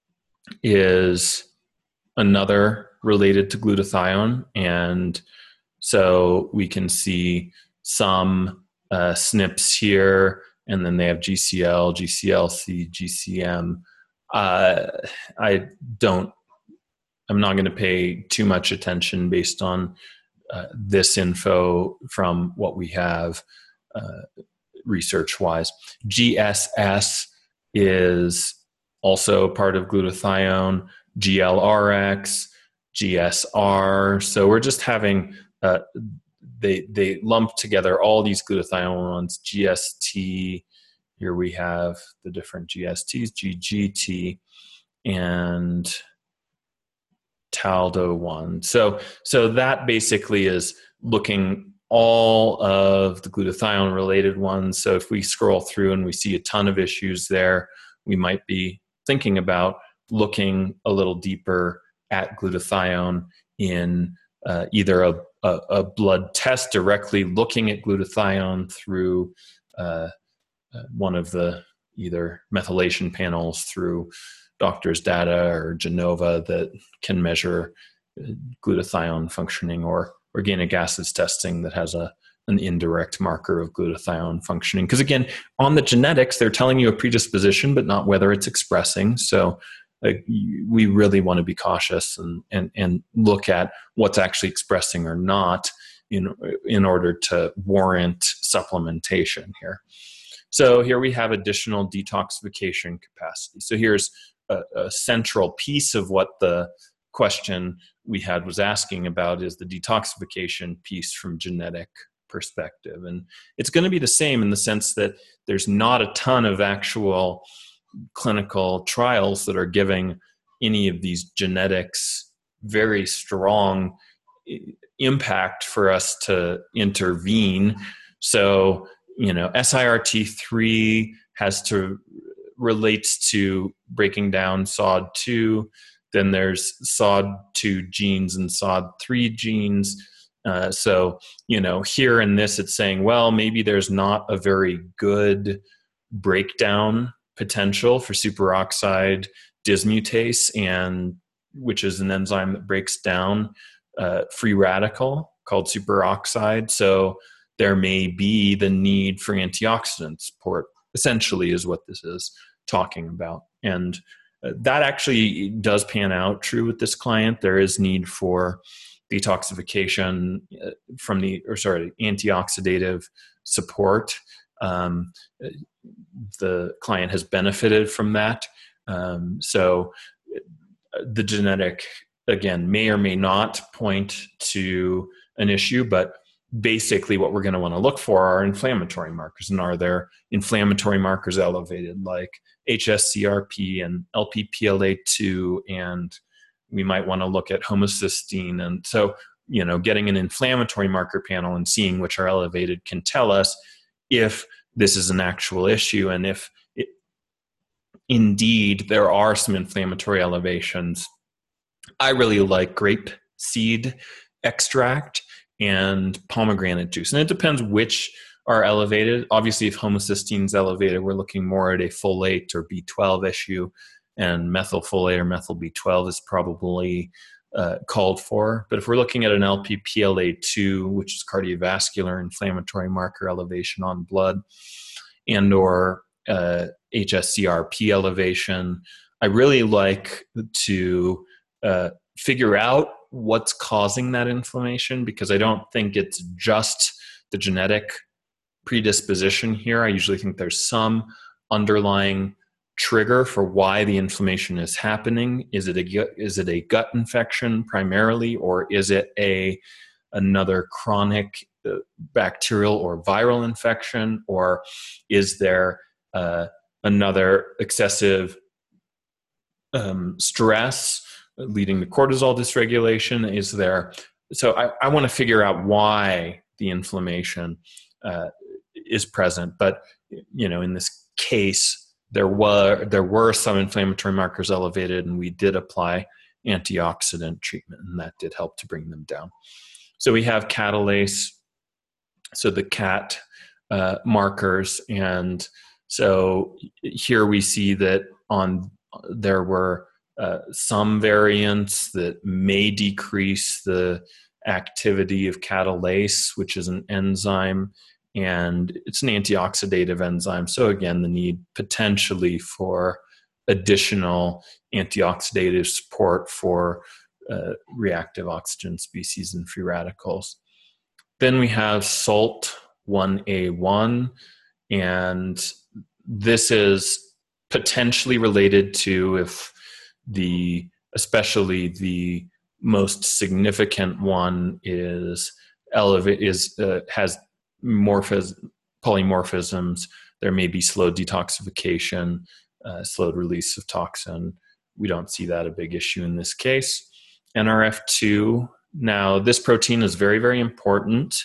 is another related to glutathione, and so we can see some uh, S N Ps here, and then they have G C L, G C L C, G C M. Uh, I don't, I'm not going to pay too much attention based on uh, this info from what we have. Uh, research-wise. G S S is also part of glutathione, G L R X, G S R. So we're just having, uh, they, they lump together all these glutathione ones, G S T. Here we have the different G S Ts, G G T, and Taldo one. So, so that basically is looking all of the glutathione related ones. So if we scroll through and we see a ton of issues there, we might be thinking about looking a little deeper at glutathione in uh, either a, a, a blood test directly looking at glutathione through uh, one of the either methylation panels through doctor's data or Genova that can measure glutathione functioning, or organic acids testing that has a an indirect marker of glutathione functioning. Because again, on the genetics, they're telling you a predisposition, but not whether it's expressing. So uh, we really want to be cautious and, and, and look at what's actually expressing or not in, in order to warrant supplementation here. So here we have additional detoxification capacity. So here's a, a central piece of what the question we had was asking about, is the detoxification piece from genetic perspective. And it's going to be the same in the sense that there's not a ton of actual clinical trials that are giving any of these genetics very strong impact for us to intervene. So, you know, S I R T three has to relates to breaking down S O D two. Then there's S O D two genes and S O D three genes. Uh, so, you know, here in this, it's saying, well, maybe there's not a very good breakdown potential for superoxide dismutase, and which is an enzyme that breaks down uh, free radical called superoxide. So there may be the need for antioxidant support, essentially, is what this is talking about. And uh, that actually does pan out true with this client. There is need for detoxification uh, from the, or sorry, antioxidative support. Um, the client has benefited from that. Um, so the genetic, again, may or may not point to an issue, but basically what we're going to want to look for are inflammatory markers. And are there inflammatory markers elevated, like H S C R P and L P P L A two, and we might want to look at homocysteine. And so, you know, getting an inflammatory marker panel and seeing which are elevated can tell us if this is an actual issue, and if it, indeed there are some inflammatory elevations. I really like grape seed extract and pomegranate juice, and it depends which are elevated. Obviously, if homocysteine is elevated, we're looking more at a folate or B twelve issue, and methylfolate or methyl B twelve is probably uh, called for. But if we're looking at an L P P L A two, which is cardiovascular inflammatory marker elevation on blood, and or uh, H S C R P elevation, I really like to uh, figure out what's causing that inflammation, because I don't think it's just the genetic predisposition here. I usually think there's some underlying trigger for why the inflammation is happening. Is it a is it a gut infection primarily, or is it a another chronic uh, bacterial or viral infection, or is there uh, another excessive um, stress leading to cortisol dysregulation? Is there, so I, I want to figure out why the inflammation uh, is present. But, you know, in this case, there were, there were some inflammatory markers elevated, and we did apply antioxidant treatment, and that did help to bring them down. So we have catalase, so the cat uh, markers. And so here we see that on, there were Uh, some variants that may decrease the activity of catalase, which is an enzyme, and it's an antioxidative enzyme. So again, the need potentially for additional antioxidative support for uh, reactive oxygen species and free radicals. Then we have S O L T one A one, And this is potentially related to if the, especially the most significant one is elevate is uh, has morphis, polymorphisms. There may be slow detoxification, uh, slowed release of toxin. We don't see that a big issue in this case. N R F two, now this protein is very, very important.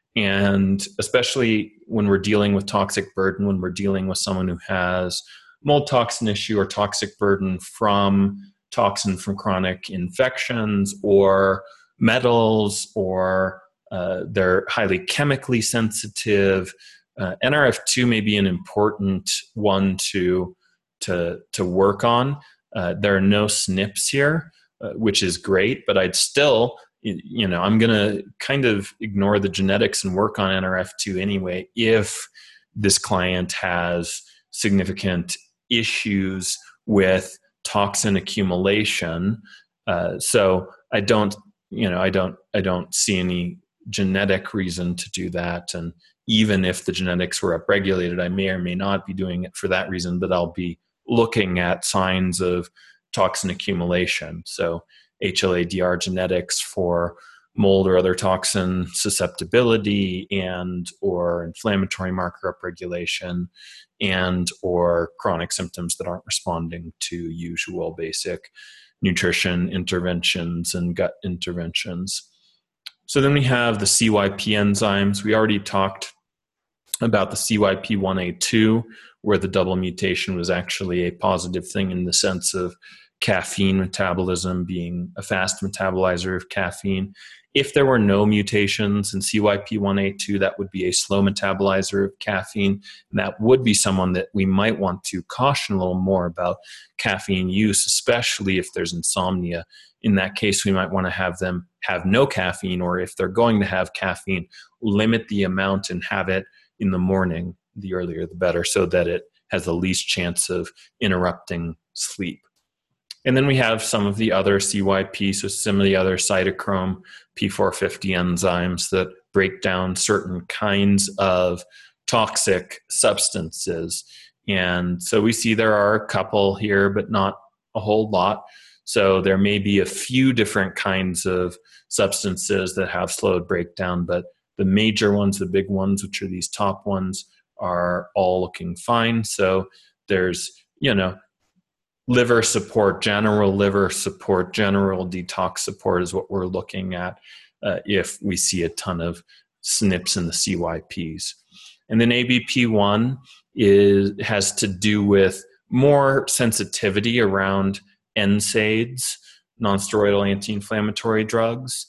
And especially when we're dealing with toxic burden, when we're dealing with someone who has mold toxin issue or toxic burden from toxin from chronic infections or metals, or uh, they're highly chemically sensitive, uh, N R F two may be an important one to, to, to work on. Uh, there are no S N Ps here, uh, which is great, but I'd still, you know, I'm going to kind of ignore the genetics and work on N R F two anyway if this client has significant issues with toxin accumulation. Uh, so I don't, you know, I don't, I don't see any genetic reason to do that. And even if the genetics were upregulated, I may or may not be doing it for that reason, but I'll be looking at signs of toxin accumulation. So H L A D R genetics for mold or other toxin susceptibility and or inflammatory marker upregulation and or chronic symptoms that aren't responding to usual basic nutrition interventions and gut interventions. So then we have the C Y P enzymes. We already talked about the C Y P one A two, where the double mutation was actually a positive thing in the sense of caffeine metabolism being a fast metabolizer of caffeine. If there were no mutations in C Y P one A two, that would be a slow metabolizer of caffeine. And that would be someone that we might want to caution a little more about caffeine use, especially if there's insomnia. In that case, we might want to have them have no caffeine, or if they're going to have caffeine, limit the amount and have it in the morning. The earlier, the better, so that it has the least chance of interrupting sleep. And then we have some of the other C Y P, so some of the other cytochrome P four fifty enzymes that break down certain kinds of toxic substances. And so we see there are a couple here, but not a whole lot. So there may be a few different kinds of substances that have slowed breakdown, but the major ones, the big ones, which are these top ones, are all looking fine. So there's, you know, liver support, general liver support, general detox support is what we're looking at uh, if we see a ton of S N Ps in the C Y Ps. And then A B P one is, has to do with more sensitivity around N SAIDs, nonsteroidal anti-inflammatory drugs.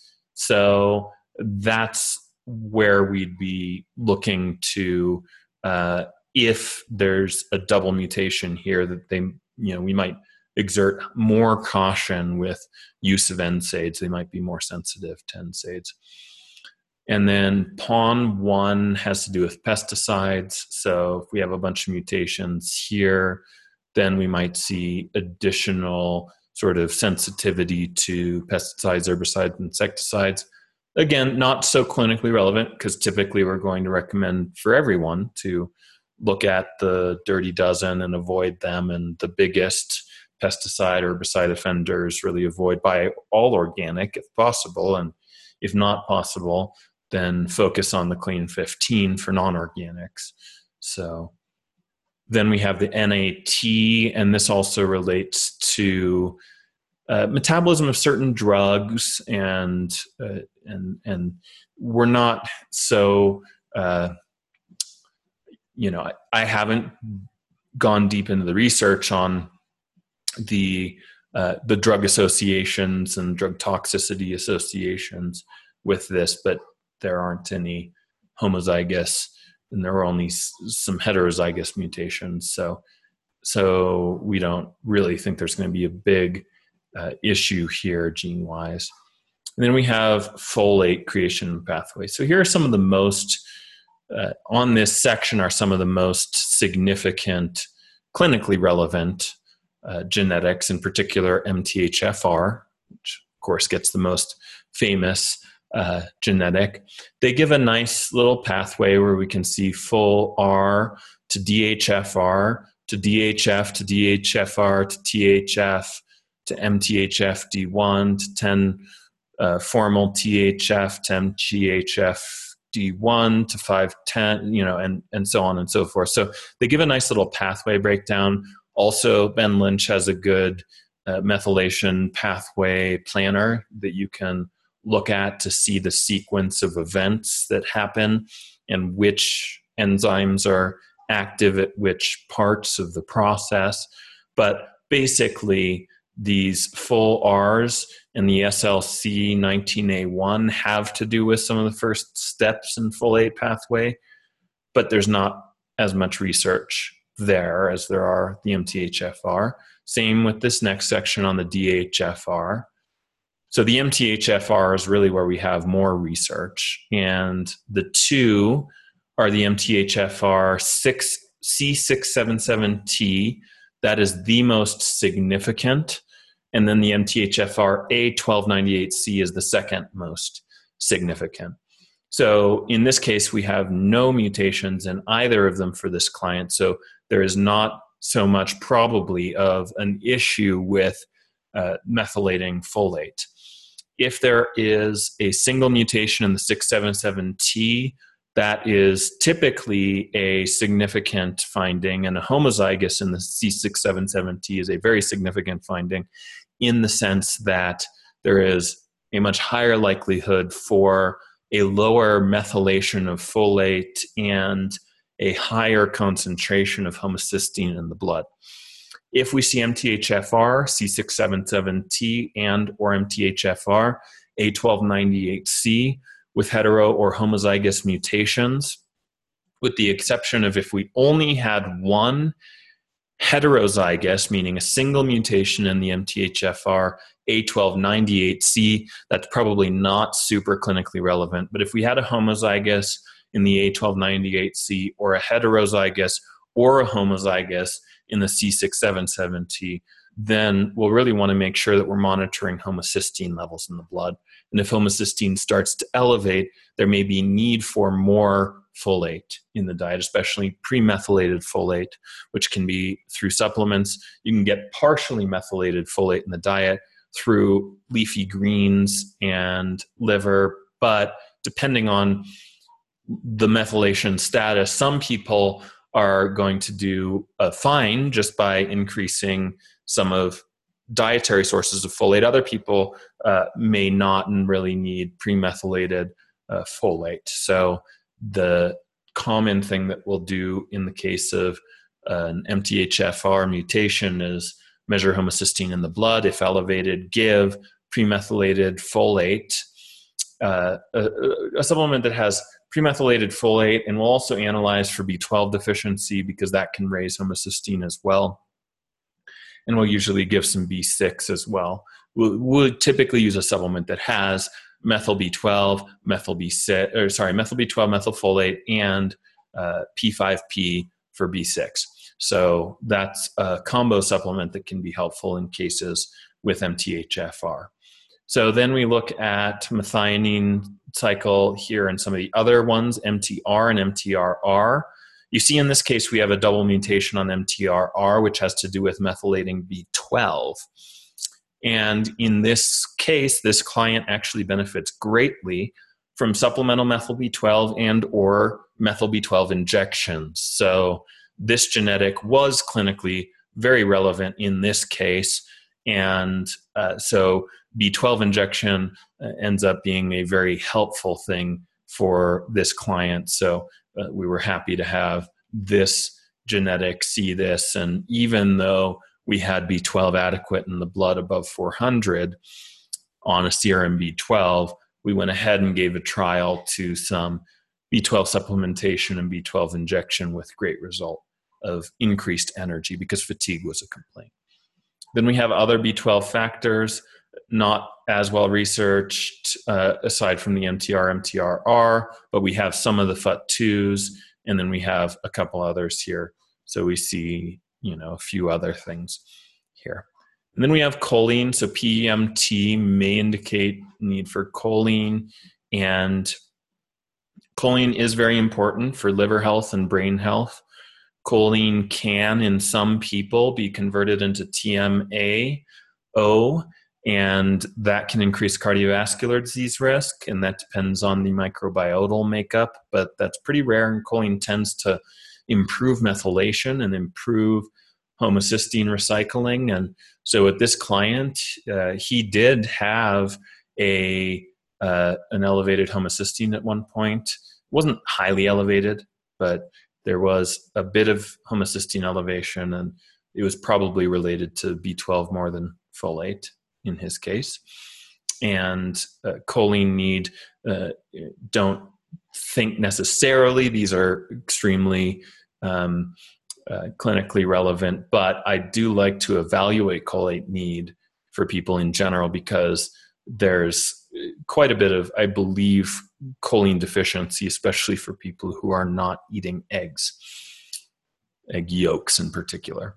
So that's where we'd be looking to, uh, if there's a double mutation here, that they, you know, we might exert more caution with use of N SAIDs. They might be more sensitive to N SAIDs. And then P O N one has to do with pesticides. So if we have a bunch of mutations here, then we might see additional sort of sensitivity to pesticides, herbicides, insecticides. Again, not so clinically relevant, because typically we're going to recommend for everyone to look at the dirty dozen and avoid them, and the biggest pesticide, herbicide offenders really avoid by all organic if possible, and if not possible, then focus on the clean fifteen for non-organics. So then we have the N A T, and this also relates to uh, metabolism of certain drugs, and uh, and and we're not so uh, you know I, I haven't gone deep into the research on the uh, the drug associations and drug toxicity associations with this, but there aren't any homozygous, and there are only s- some heterozygous mutations. So, so we don't really think there's going to be a big uh, issue here gene-wise. And then we have folate creation pathway. So here are some of the most, uh, on this section are some of the most significant clinically relevant uh, genetics, in particular M T H F R, which of course gets the most famous uh, genetic. They give a nice little pathway where we can see full R to D H F R to D H F to D H F R to T H F to M T H F D one to ten uh, formal T H F to M T H F D one to five ten, you know, and, and so on and so forth. So they give a nice little pathway breakdown. Also, Ben Lynch has a good uh, methylation pathway planner that you can look at to see the sequence of events that happen and which enzymes are active at which parts of the process. But basically, these full R's and the S L C nineteen A one have to do with some of the first steps in folate pathway, but there's not as much research there as there are the M T H F R. Same with this next section on the D H F R. So the M T H F R is really where we have more research, and the two are the M T H F R C six seventy-seven T, that is the most significant, and then the M T H F R A twelve ninety-eight C is the second most significant. So in this case, we have no mutations in either of them for this client, so there is not so much probably of an issue with uh, methylating folate. If there is a single mutation in the six seventy-seven T, that is typically a significant finding, and a homozygous in the C six seventy-seven T is a very significant finding in the sense that there is a much higher likelihood for a lower methylation of folate and a higher concentration of homocysteine in the blood. If we see M T H F R, C six seventy-seven T, and or M T H F R, A twelve ninety-eight C, with hetero or homozygous mutations, with the exception of if we only had one heterozygous, meaning a single mutation in the M T H F R A twelve ninety-eight C, that's probably not super clinically relevant. But if we had a homozygous in the A twelve ninety-eight C or a heterozygous or a homozygous in the C six seventy-seven T, then we'll really want to make sure that we're monitoring homocysteine levels in the blood. And if homocysteine starts to elevate, there may be need for more folate in the diet, especially pre-methylated folate, which can be through supplements. You can get partially methylated folate in the diet through leafy greens and liver, but depending on the methylation status, some people are going to do uh, fine just by increasing some of dietary sources of folate. Other people uh, may not and really need pre-methylated uh, folate. So the common thing that we'll do in the case of uh, an M T H F R mutation is measure homocysteine in the blood. If elevated, give pre-methylated folate, uh, a, a supplement that has pre-methylated folate, and we'll also analyze for B twelve deficiency because that can raise homocysteine as well. And we'll usually give some B six as well. We'll, we'll typically use a supplement that has methyl B twelve, methyl B six, or sorry, methyl B twelve, methylfolate, and uh, P five P for B six. So that's a combo supplement that can be helpful in cases with M T H F R. So then we look at methionine cycle here and some of the other ones, M T R and M T R R. You see in this case, we have a double mutation on M T R R, which has to do with methylating B twelve. And in this case, this client actually benefits greatly from supplemental methyl B twelve and or methyl B twelve injections. So this genetic was clinically very relevant in this case. And uh, so B twelve injection uh, ends up being a very helpful thing for this client. So uh, we were happy to have this genetic see this. And even though we had B twelve adequate in the blood above four hundred on a serum B twelve, we went ahead and gave a trial to some B twelve supplementation and B twelve injection with great result of increased energy because fatigue was a complaint. Then we have other B twelve factors, not as well researched uh, aside from the M T R, M T R R, but we have some of the F U T twos, and then we have a couple others here. So we see, you know, a few other things here. And then we have choline. So P E M T may indicate need for choline And choline is very important for liver health and brain health. Choline can, in some people, be converted into T M A O, and that can increase cardiovascular disease risk, and that depends on the microbiota makeup, but that's pretty rare, and choline tends to improve methylation and improve homocysteine recycling. And so with this client, uh, he did have a uh, an elevated homocysteine at one point. It wasn't highly elevated, but there was a bit of homocysteine elevation, and it was probably related to B twelve more than folate in his case. And uh, choline need, uh, don't think necessarily these are extremely um, uh, clinically relevant, but I do like to evaluate cholate need for people in general, because there's quite a bit of, I believe, choline deficiency, especially for people who are not eating eggs, egg yolks in particular.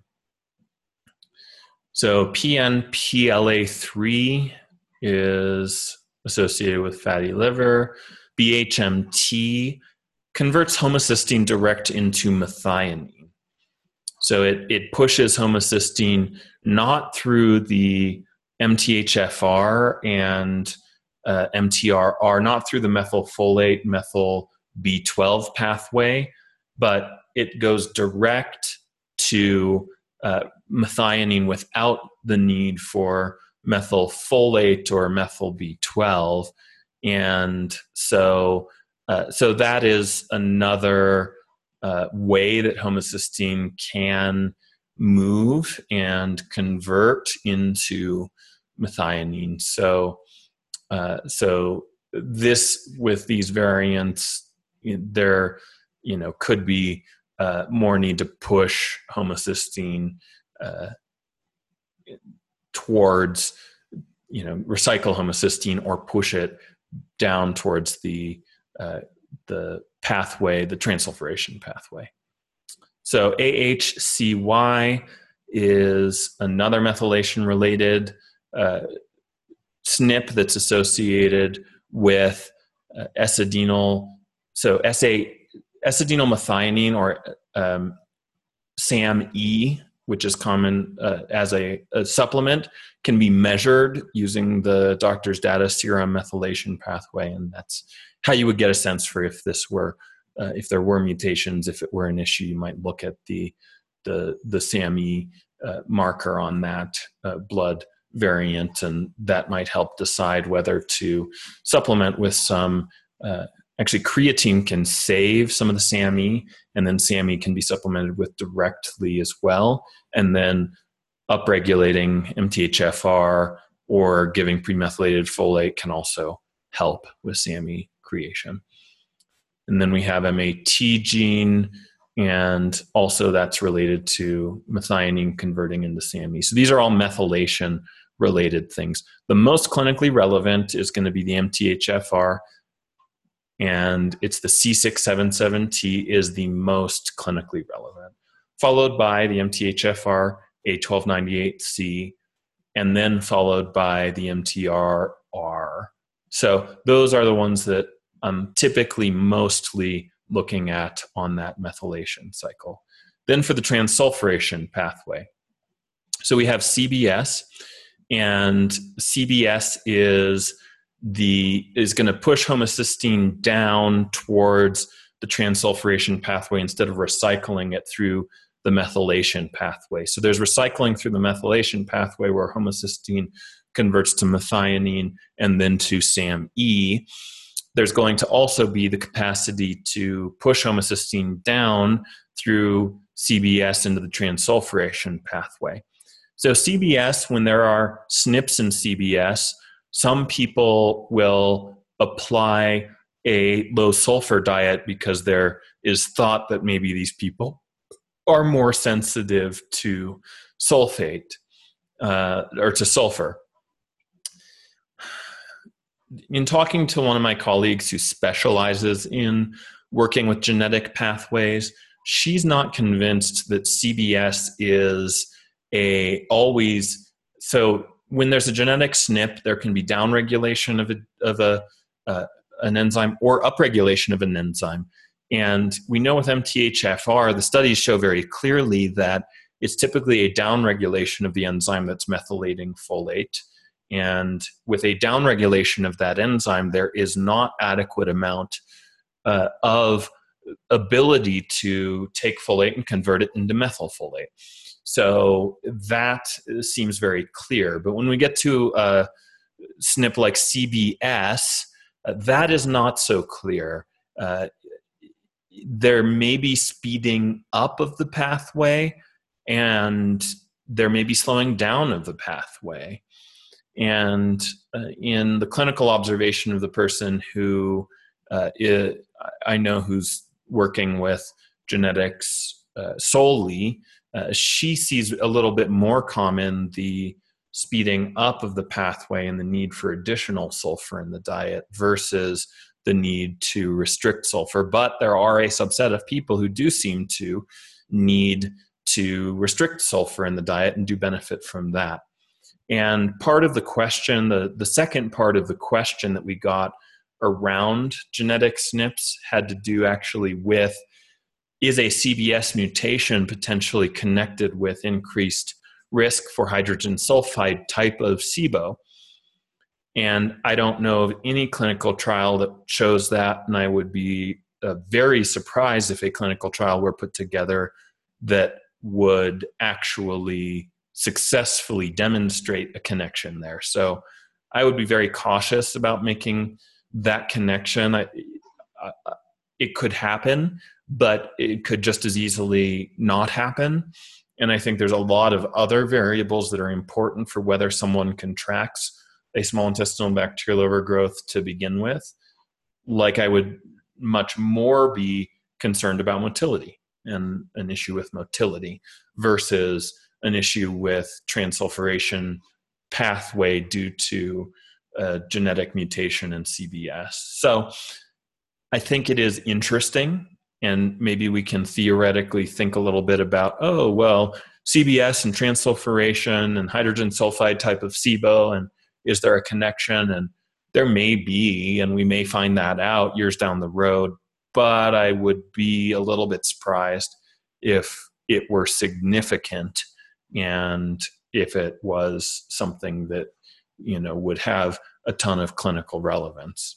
So P N P L A three is associated with fatty liver. B H M T converts homocysteine direct into methionine. So it, it pushes homocysteine not through the M T H F R and uh, M T R R, not through the methylfolate, methyl B twelve pathway, but it goes direct to uh, methionine without the need for methylfolate or methyl B twelve. And so, uh, so that is another uh, way that homocysteine can move and convert into methionine. So, uh, so this, with these variants, there, you know, could be uh, more need to push homocysteine uh, towards, you know, recycle homocysteine or push it down towards the uh, the pathway, the transsulfuration pathway. So A H C Y is another methylation-related uh, S N P that's associated with uh, S-adenyl, so S A, S-adenylmethionine, or um, S A M E, which is common uh, as a, a supplement, can be measured using the doctor's data serum methylation pathway, and that's how you would get a sense for if this were, uh, if there were mutations, if it were an issue. You might look at the the the S A M E uh, marker on that uh, blood variant, and that might help decide whether to supplement with some. Uh, actually, creatine can save some of the S A M E, and then S A M E can be supplemented with directly as well. And then upregulating M T H F R or giving premethylated folate can also help with S A M E creation. And then we have M A T gene, and also that's related to methionine converting into S A M E. So these are all methylation related things. The most clinically relevant is going to be the M T H F R, and it's the C six seventy-seven T is the most clinically relevant, followed by the M T H F R A twelve ninety-eight C, and then followed by the M T R R. So those are the ones that I'm typically mostly looking at on that methylation cycle. Then for the transsulfuration pathway, so we have C B S, and C B S is the is going to push homocysteine down towards the transsulfuration pathway instead of recycling it through the methylation pathway. So there's recycling through the methylation pathway where homocysteine converts to methionine and then to S A M E. There's going to also be the capacity to push homocysteine down through C B S into the transsulfuration pathway. So C B S, when there are S N Ps in C B S, some people will apply a low sulfur diet because there is thought that maybe these people are more sensitive to sulfate uh, or to sulfur. In talking to one of my colleagues who specializes in working with genetic pathways, she's not convinced that C B S is a always, so when there's a genetic S N P, there can be downregulation of a, of a, uh, an enzyme or upregulation of an enzyme. And we know with M T H F R, the studies show very clearly that it's typically a downregulation of the enzyme that's methylating folate. And with a downregulation of that enzyme, there is not adequate amount uh, of ability to take folate and convert it into methylfolate. So that seems very clear. But when we get to a S N P like C B S, uh, that is not so clear. Uh, there may be speeding up of the pathway, and there may be slowing down of the pathway. And uh, in the clinical observation of the person who uh, is, I know who's working with genetics uh, solely, uh, she sees a little bit more common the speeding up of the pathway and the need for additional sulfur in the diet versus the need to restrict sulfur. But there are a subset of people who do seem to need to restrict sulfur in the diet and do benefit from that. And part of the question, the, the second part of the question that we got around genetic S N Ps had to do actually with, is a C B S mutation potentially connected with increased risk for hydrogen sulfide type of SIBO? And I don't know of any clinical trial that shows that, and I would be uh, very surprised if a clinical trial were put together that would actually successfully demonstrate a connection there. So I would be very cautious about making that connection. I, I, it could happen, but it could just as easily not happen. And I think there's a lot of other variables that are important for whether someone contracts a small intestinal bacterial overgrowth to begin with. Like I would much more be concerned about motility and an issue with motility versus an issue with transsulfuration pathway due to a genetic mutation in C B S. So I think it is interesting, and maybe we can theoretically think a little bit about, oh, well, C B S and transsulfuration and hydrogen sulfide type of SIBO, and is there a connection? And there may be, and we may find that out years down the road, but I would be a little bit surprised if it were significant and if it was something that, you know, would have a ton of clinical relevance.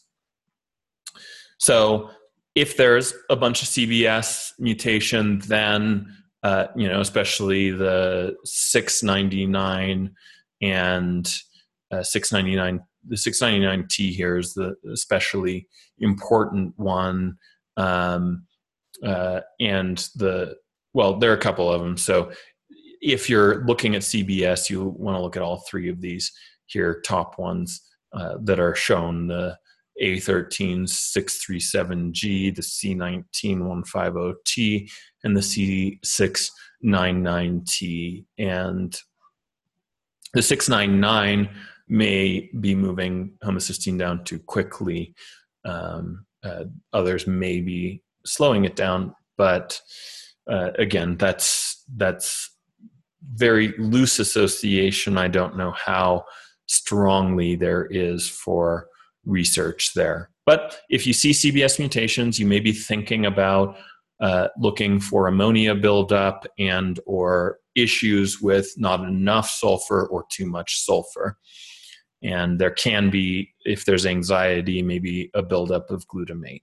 So if there's a bunch of C B S mutation, then, uh, you know, especially the six ninety-nine and uh, six ninety-nine, the six ninety-nine T here is the especially important one. Um, uh, and the, well, there are a couple of them. So if you're looking at C B S, you want to look at all three of these here, top ones uh, that are shown, the A thirteen six thirty-seven G, the C nineteen one fifty T, and the C six ninety-nine T. And the six ninety-nine may be moving homocysteine down too quickly. Um, uh, others may be slowing it down, but uh, again, that's that's very loose association. I don't know how strongly there is for research there. But if you see C B S mutations, you may be thinking about uh, looking for ammonia buildup and or issues with not enough sulfur or too much sulfur. And there can be, if there's anxiety, maybe a buildup of glutamate.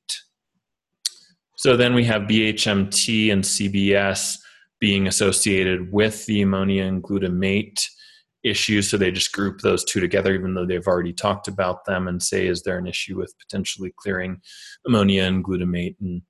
So then we have B H M T and C B S being associated with the ammonia and glutamate issues. So they just group those two together, even though they've already talked about them, and say, is there an issue with potentially clearing ammonia and glutamate? And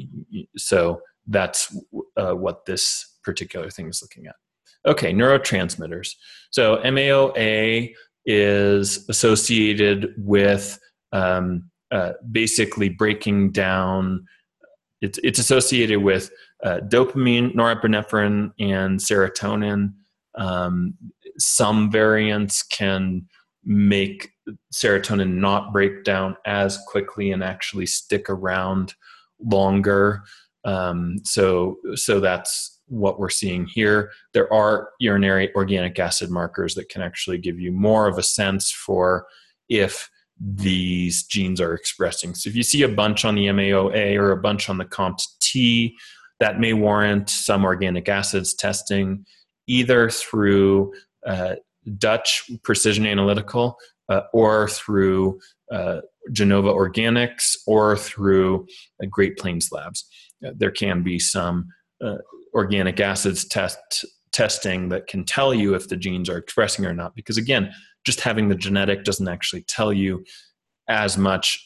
so that's uh, what this particular thing is looking at. Okay, neurotransmitters. So M A O A is associated with um, uh, basically breaking down, it's, it's associated with uh, dopamine, norepinephrine, and serotonin. Um, some variants can make serotonin not break down as quickly and actually stick around longer. Um, so, so that's what we're seeing here. There are urinary organic acid markers that can actually give you more of a sense for if these genes are expressing. So if you see a bunch on the M A O A or a bunch on the C O M T T, that may warrant some organic acids testing, either through uh, Dutch Precision Analytical uh, or through uh, Genova Organics or through uh, Great Plains Labs. Uh, there can be some uh, organic acids test testing that can tell you if the genes are expressing or not, because again, just having the genetic doesn't actually tell you as much.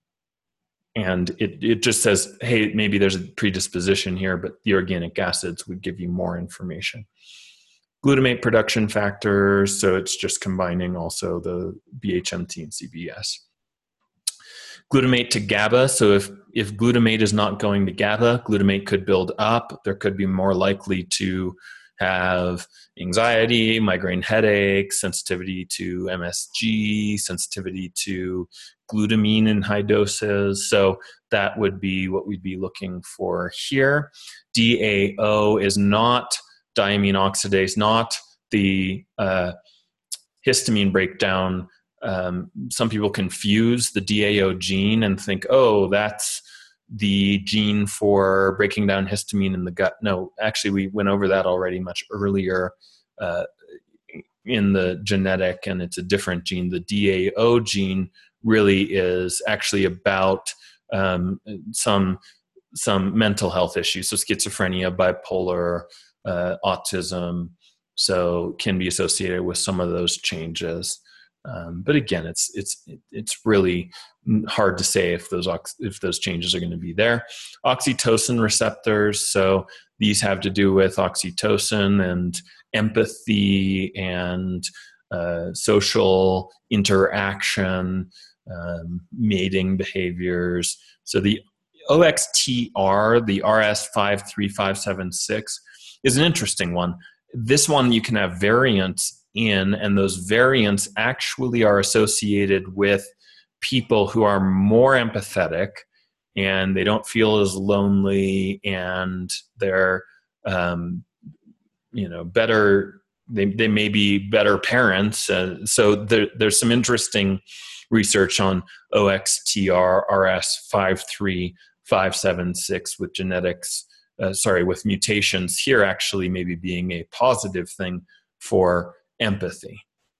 And it, it just says, hey, maybe there's a predisposition here, but the organic acids would give you more information. Glutamate production factors, so it's just combining also the B H M T and C B S. Glutamate to GABA, so if, if glutamate is not going to GABA, glutamate could build up. There could be more likely to have anxiety, migraine headaches, sensitivity to M S G, sensitivity to glutamine in high doses. So that would be what we'd be looking for here. D A O is not diamine oxidase, not the uh, histamine breakdown. Um, some people confuse the D A O gene and think, oh, that's the gene for breaking down histamine in the gut. No, actually, we went over that already much earlier uh, in the genetic, and it's a different gene. The D A O gene really is actually about um, some some mental health issues, so schizophrenia, bipolar, uh, autism, so can be associated with some of those changes. Um, but again, it's it's it's really hard to say if those if those changes are going to be there. Oxytocin receptors, so these have to do with oxytocin and empathy and uh, social interaction, um, mating behaviors. So the O X T R, the R S five three five seven six, is an interesting one. This one you can have variants in, and those variants actually are associated with people who are more empathetic and they don't feel as lonely, and they're um, you know better, they, they may be better parents. Uh, so there, there's some interesting research on O X T R R S five three five seven six with genetics, uh, sorry, with mutations here actually maybe being a positive thing for empathy.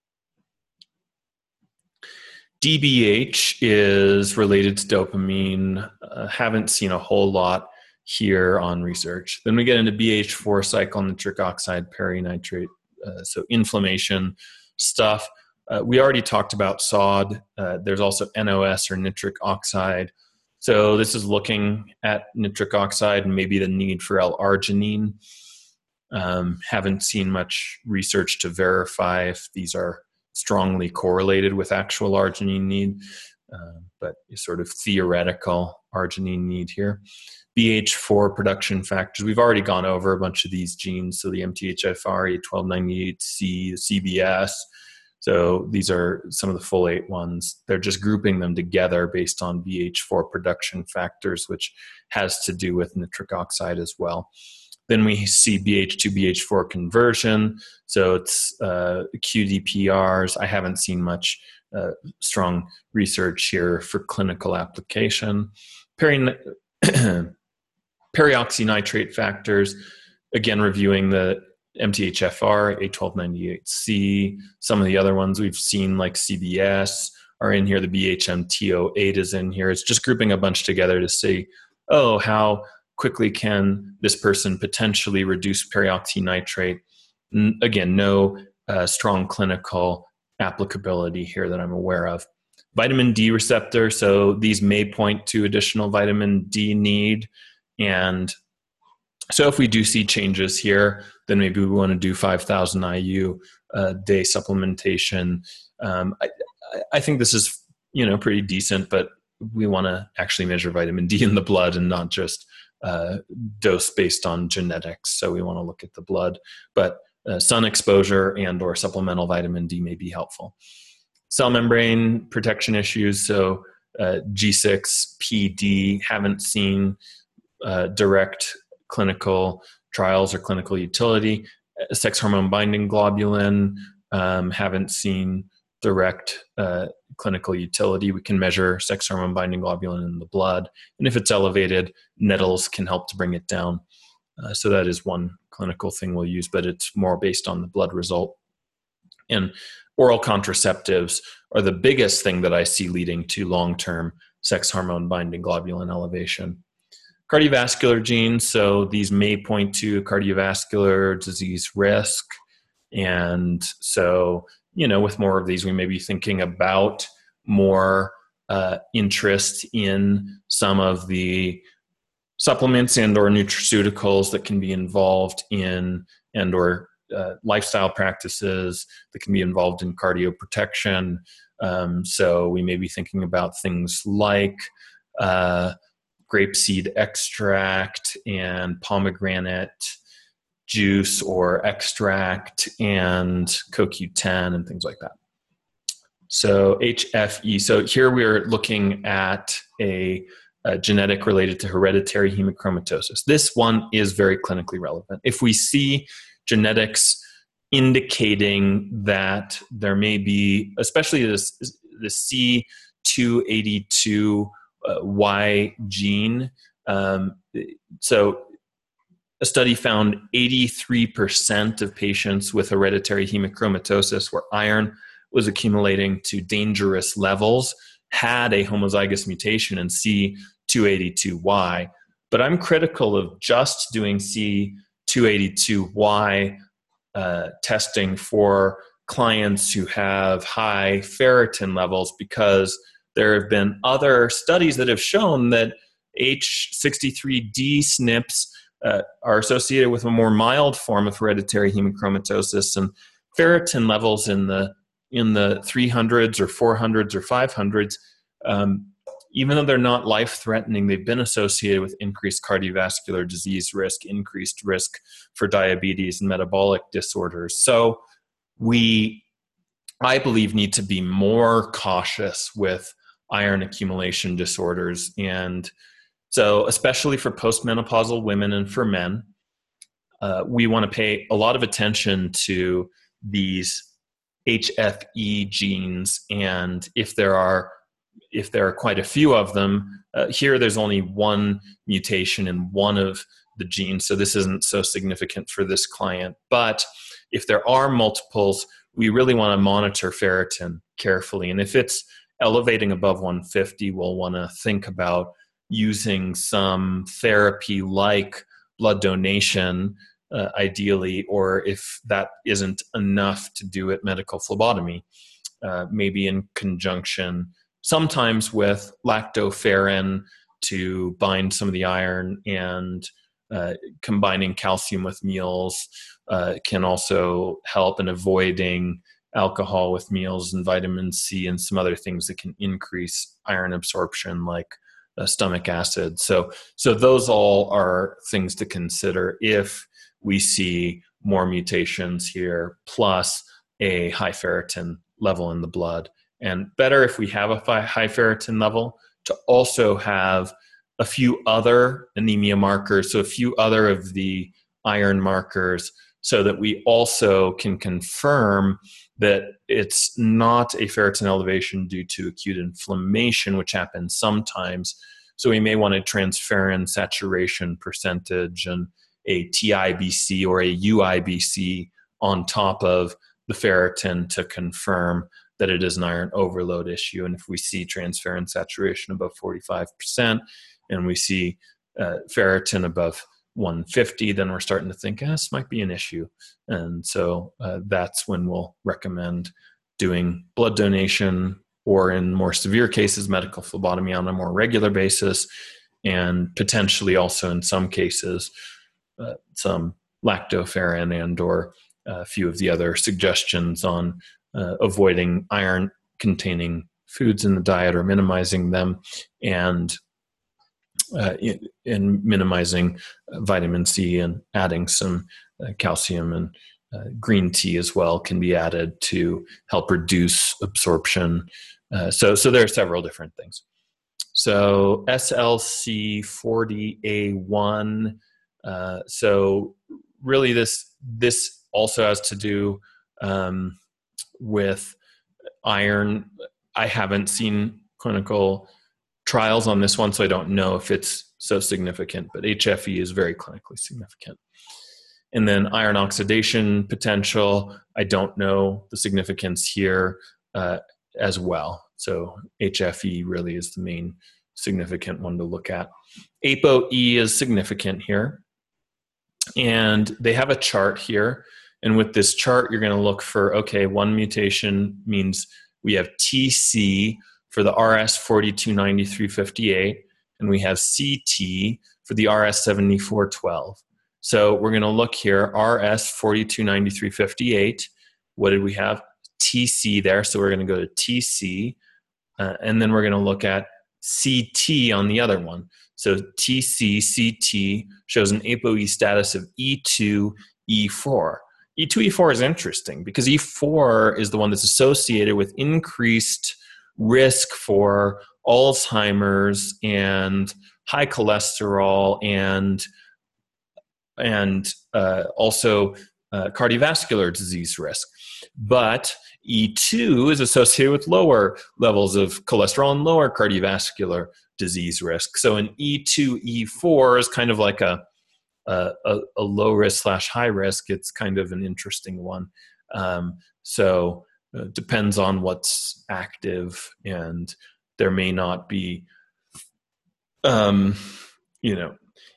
D B H is related to dopamine. Uh, haven't seen a whole lot here on research. Then we get into B H four cycle nitric oxide perinitrate, uh, so inflammation stuff. Uh, we already talked about S O D. Uh, there's also N O S or nitric oxide. So this is looking at nitric oxide and maybe the need for L-arginine. Um, haven't seen much research to verify if these are strongly correlated with actual arginine need, uh, but sort of theoretical arginine need here. B H four production factors, we've already gone over a bunch of these genes, so the M T H F R, A twelve ninety-eight C, the C B S. So these are some of the folate ones. They're just grouping them together based on B H four production factors, which has to do with nitric oxide as well. Then we see B H two, B H four conversion. So it's uh, Q D P Rs. I haven't seen much uh, strong research here for clinical application. Peri- Perioxynitrate factors, again, reviewing the M T H F R, A twelve ninety-eight C, some of the other ones we've seen like C B S are in here, the B H M T zero eight is in here. It's just grouping a bunch together to see, oh, how quickly can this person potentially reduce peroxynitrate? N- again, no uh, strong clinical applicability here that I'm aware of. Vitamin D receptor, so these may point to additional vitamin D need. And so if we do see changes here, then maybe we want to do five thousand I U uh, day supplementation. Um, I, I think this is, you know, pretty decent, but we want to actually measure vitamin D in the blood and not just uh, dose based on genetics. So we want to look at the blood, but uh, sun exposure and or supplemental vitamin D may be helpful. Cell membrane protection issues. So uh, G six P D, haven't seen uh, direct clinical trials or clinical utility. Sex hormone binding globulin, um, haven't seen direct uh, clinical utility. We can measure sex hormone binding globulin in the blood, and if it's elevated, nettles can help to bring it down. Uh, so that is one clinical thing we'll use, but it's more based on the blood result. And oral contraceptives are the biggest thing that I see leading to long-term sex hormone binding globulin elevation. Cardiovascular genes, so these may point to cardiovascular disease risk. And so, you know, with more of these, we may be thinking about more uh, interest in some of the supplements and or nutraceuticals that can be involved in and or uh, lifestyle practices that can be involved in cardioprotection. Um, so we may be thinking about things like uh, grapeseed extract and pomegranate juice or extract and C O Q ten and things like that. So H F E. So here we're looking at a, a genetic related to hereditary hemochromatosis. This one is very clinically relevant. If we see genetics indicating that there may be, especially this, the C two eighty-two Y gene. Um, so a study found eighty-three percent of patients with hereditary hemochromatosis where iron was accumulating to dangerous levels had a homozygous mutation in C two eighty-two Y. But I'm critical of just doing C two eighty-two Y uh, testing for clients who have high ferritin levels, because there have been other studies that have shown that H sixty-three D S N Ps uh, are associated with a more mild form of hereditary hemochromatosis, and ferritin levels in the in the three hundreds or four hundreds or five hundreds, um, even though they're not life-threatening, they've been associated with increased cardiovascular disease risk, increased risk for diabetes and metabolic disorders. So we, I believe, need to be more cautious with iron accumulation disorders. And so especially for postmenopausal women and for men, uh, we want to pay a lot of attention to these H F E genes. And if there are if there are quite a few of them, uh, here there's only one mutation in one of the genes, so this isn't so significant for this client. But if there are multiples, we really want to monitor ferritin carefully. And if it's elevating above one fifty, we'll want to think about using some therapy like blood donation, uh, ideally, or if that isn't enough to do it, medical phlebotomy, uh, maybe in conjunction sometimes with lactoferrin to bind some of the iron, and uh, combining calcium with meals uh, can also help in avoiding alcohol with meals, and vitamin C and some other things that can increase iron absorption, like uh, stomach acid. So, so those all are things to consider if we see more mutations here, plus a high ferritin level in the blood. And better if we have a high ferritin level to also have a few other anemia markers, so a few other of the iron markers, so that we also can confirm that it's not a ferritin elevation due to acute inflammation, which happens sometimes. So we may want a transferrin saturation percentage and a T I B C or a U I B C on top of the ferritin to confirm that it is an iron overload issue. And if we see transferrin saturation above forty-five percent and we see uh, ferritin above one fifty, then we're starting to think, eh, this might be an issue. And so uh, that's when we'll recommend doing blood donation, or in more severe cases, medical phlebotomy on a more regular basis, and potentially also in some cases, uh, some lactoferrin and or a few of the other suggestions on uh, avoiding iron-containing foods in the diet or minimizing them, and uh, in, in minimizing uh, vitamin C and adding some uh, calcium, and uh, green tea as well can be added to help reduce absorption. Uh, so, so there are several different things. So S L C forty A one. Uh, so really, this this also has to do um, with Iron, I haven't seen clinical trials on this one, so I don't know if it's so significant, but H F E is very clinically significant. And then iron oxidation potential, I don't know the significance here uh, as well. So H F E really is the main significant one to look at. ApoE is significant here. And they have a chart here. And with this chart, you're going to look for, okay, one mutation means we have T C for the R S forty-two ninety-three fifty-eight, and we have C T for the R S seventy-four twelve. So we're going to look here, R S forty-two ninety-three fifty-eight. What did we have? T C there. So we're going to go to T C, uh, and then we're going to look at C T on the other one. So T C, C T shows an ApoE status of E two, E four. E two, E four is interesting because E four is the one that's associated with increased risk for Alzheimer's and high cholesterol and and uh, also uh, cardiovascular disease risk. But E two is associated with lower levels of cholesterol and lower cardiovascular disease risk. So an E two, E four is kind of like a, a, a low risk slash high risk. It's kind of an interesting one. Um, so it uh, depends on what's active, and there may not be, um, you know,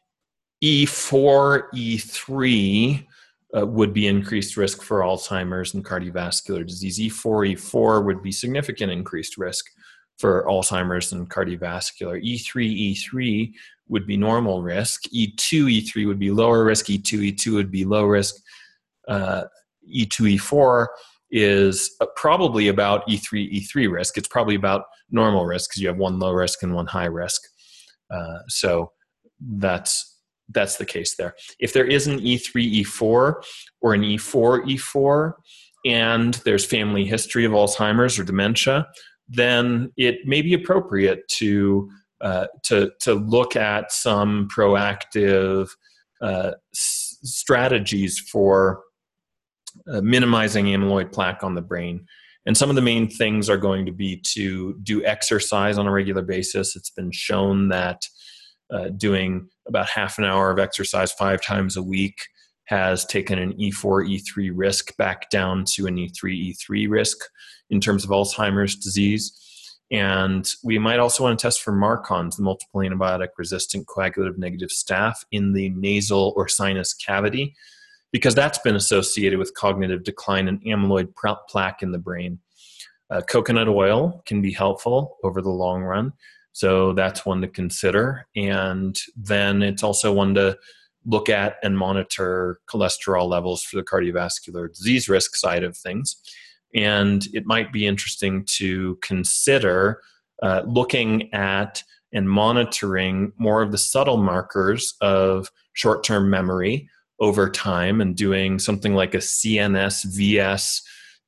E four, E three uh, would be increased risk for Alzheimer's and cardiovascular disease. E four, E four would be significant increased risk for Alzheimer's and cardiovascular. E three, E three would be normal risk. E two, E three would be lower risk. E two, E two would be low risk. Uh, E two, E four is uh, probably about E three, E three risk. It's probably about normal risk because you have one low risk and one high risk. Uh, so that's That's the case there. If there is an E three, E four or an E four, E four, and there's family history of Alzheimer's or dementia, then it may be appropriate to uh, to to look at some proactive uh, s- strategies for uh, minimizing amyloid plaque on the brain. And some of the main things are going to be to do exercise on a regular basis. It's been shown that Uh, doing about half an hour of exercise five times a week has taken an E four, E three risk back down to an E three, E three risk in terms of Alzheimer's disease. And we might also want to test for MARCoNS, the multiple antibiotic resistant coagulative negative staph in the nasal or sinus cavity, because that's been associated with cognitive decline and amyloid plaque in the brain. Uh, coconut oil can be helpful over the long run. So that's one to consider. And then it's also one to look at and monitor cholesterol levels for the cardiovascular disease risk side of things. And it might be interesting to consider uh, looking at and monitoring more of the subtle markers of short-term memory over time and doing something like a C N S V S.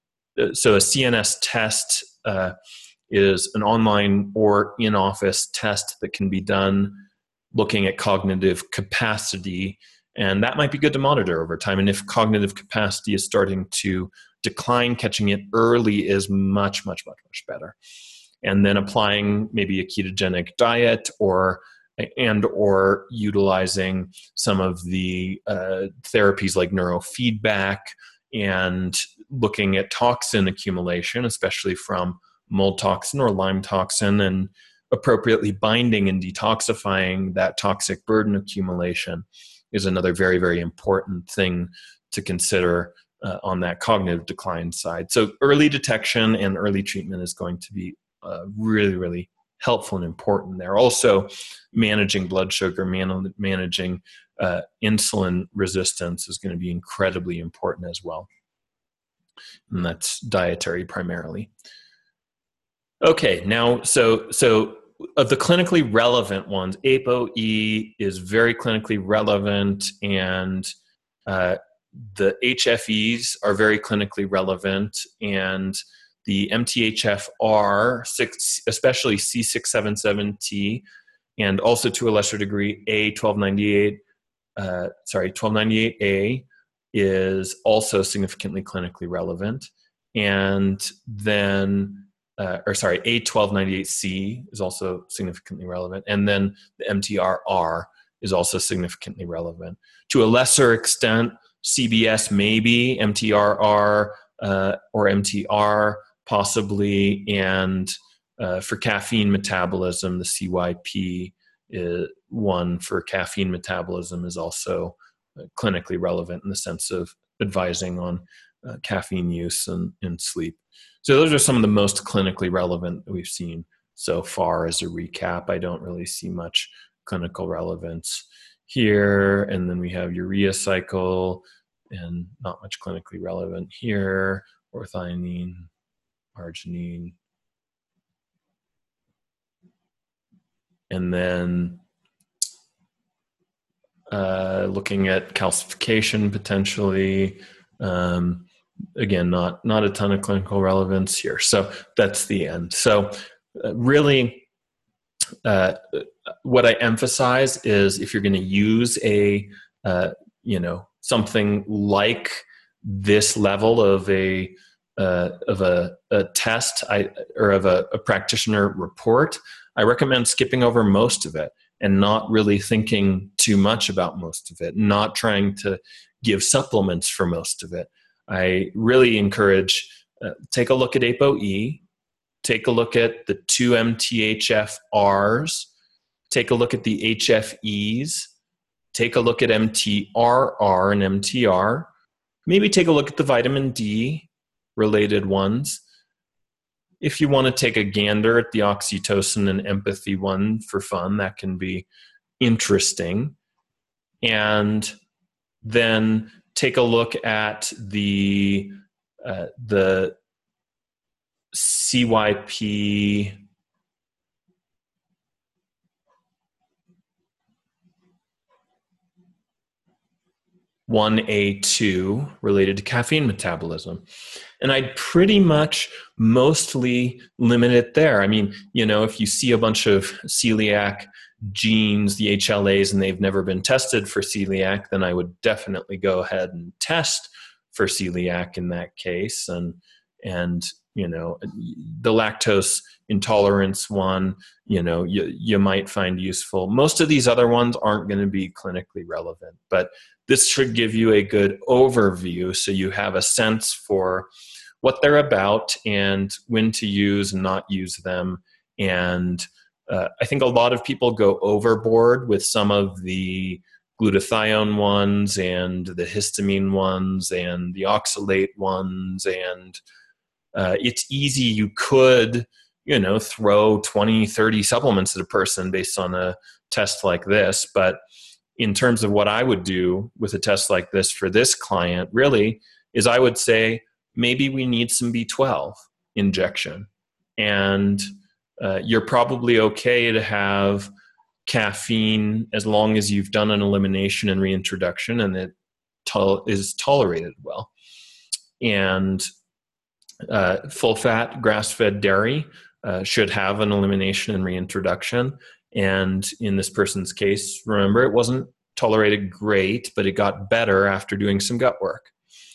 So a C N S test uh, is an online or in-office test that can be done looking at cognitive capacity, and that might be good to monitor over time. And if cognitive capacity is starting to decline, catching it early is much, much, much, much better. And then applying maybe a ketogenic diet or and or utilizing some of the uh, therapies like neurofeedback and looking at toxin accumulation, especially from mold toxin or Lyme toxin, and appropriately binding and detoxifying that toxic burden accumulation is another very, very important thing to consider uh, on that cognitive decline side. So early detection and early treatment is going to be uh, really, really helpful and important there. Also, managing blood sugar, man- managing uh, insulin resistance is going to be incredibly important as well. And that's dietary primarily. Okay, now, so so of the clinically relevant ones, ApoE is very clinically relevant, and uh, the H F Es are very clinically relevant, and the M T H F R, especially C six seventy-seven T, and also to a lesser degree A twelve ninety-eight, uh, sorry, twelve ninety-eight A is also significantly clinically relevant. and then, uh, or sorry, A twelve ninety-eight C is also significantly relevant, and then the M T R R is also significantly relevant. To a lesser extent, C B S maybe, M T R R uh, or M T R possibly, and uh, for caffeine metabolism, the C Y P is one for caffeine metabolism is also clinically relevant in the sense of advising on uh, caffeine use and, and sleep. So those are some of the most clinically relevant that we've seen so far. As a recap, I don't really see much clinical relevance here. And then we have urea cycle, and not much clinically relevant here. Orthionine, arginine. And then uh, looking at calcification potentially. Um, again, not, not a ton of clinical relevance here. So that's the end. So uh, really, uh, what I emphasize is if you're going to use a, uh, you know, something like this level of a, uh, of a, a test I, or of a, a practitioner report, I recommend skipping over most of it and not really thinking too much about most of it, not trying to give supplements for most of it. I really encourage, uh, take a look at ApoE, take a look at the two M T H F Rs, take a look at the H F Es, take a look at M T R R and M T R, maybe take a look at the vitamin D related ones. If you want to take a gander at the oxytocin and empathy one for fun, that can be interesting. And then take a look at the uh, the C Y P one A two related to caffeine metabolism. And I'd pretty much mostly limit it there. I mean, you know, if you see a bunch of celiac genes, the H L As, and they've never been tested for celiac, then I would definitely go ahead and test for celiac in that case. And, and you know, the lactose intolerance one, you know, you, you might find useful. Most of these other ones aren't going to be clinically relevant, but this should give you a good overview so you have a sense for what they're about and when to use and not use them. And uh, I think a lot of people go overboard with some of the glutathione ones and the histamine ones and the oxalate ones. And uh, it's easy. You could, you know, throw twenty, thirty supplements at a person based on a test like this. But in terms of what I would do with a test like this for this client, really, is I would say maybe we need some B twelve injection. And uh, you're probably okay to have caffeine as long as you've done an elimination and reintroduction and it to- is tolerated well. And uh, full-fat grass-fed dairy uh, should have an elimination and reintroduction. And in this person's case, remember, it wasn't tolerated great, but it got better after doing some gut work.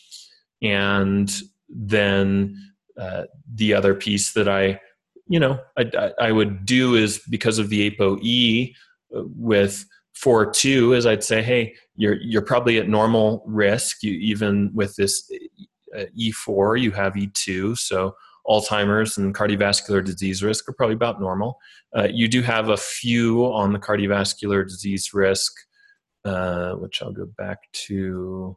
And then uh, the other piece that I, you know, I, I would do is because of the ApoE with four two, is I'd say, hey, you're you're probably at normal risk. You even with this uh, E four, you have E two, so Alzheimer's and cardiovascular disease risk are probably about normal. Uh, you do have a few on the cardiovascular disease risk, uh, which I'll go back to.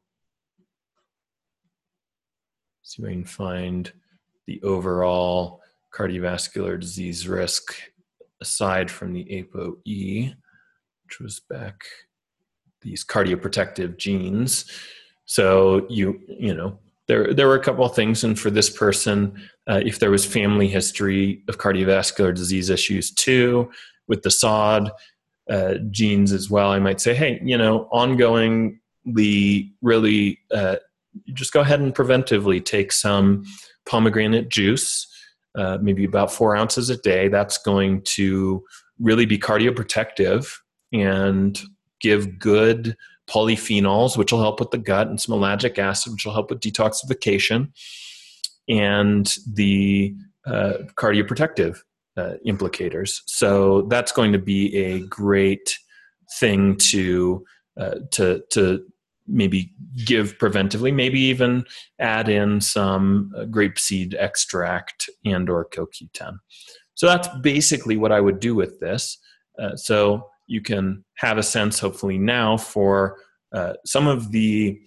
See if I can find the overall cardiovascular disease risk aside from the ApoE, which was back these cardioprotective genes. So you, you know, There, there were a couple of things, and for this person, uh, if there was family history of cardiovascular disease issues too, with the S O D uh, genes as well, I might say, hey, you know, ongoingly, really, uh, just go ahead and preventively take some pomegranate juice, uh, maybe about four ounces a day. That's going to really be cardioprotective and give good polyphenols, which will help with the gut, and some ellagic acid, which will help with detoxification. and the uh, cardioprotective uh, implicators. So that's going to be a great thing to uh, to to maybe give preventively, maybe even add in some uh, grapeseed extract and or C O Q ten. So that's basically what I would do with this. Uh, so you can have a sense, hopefully now, for uh, some of the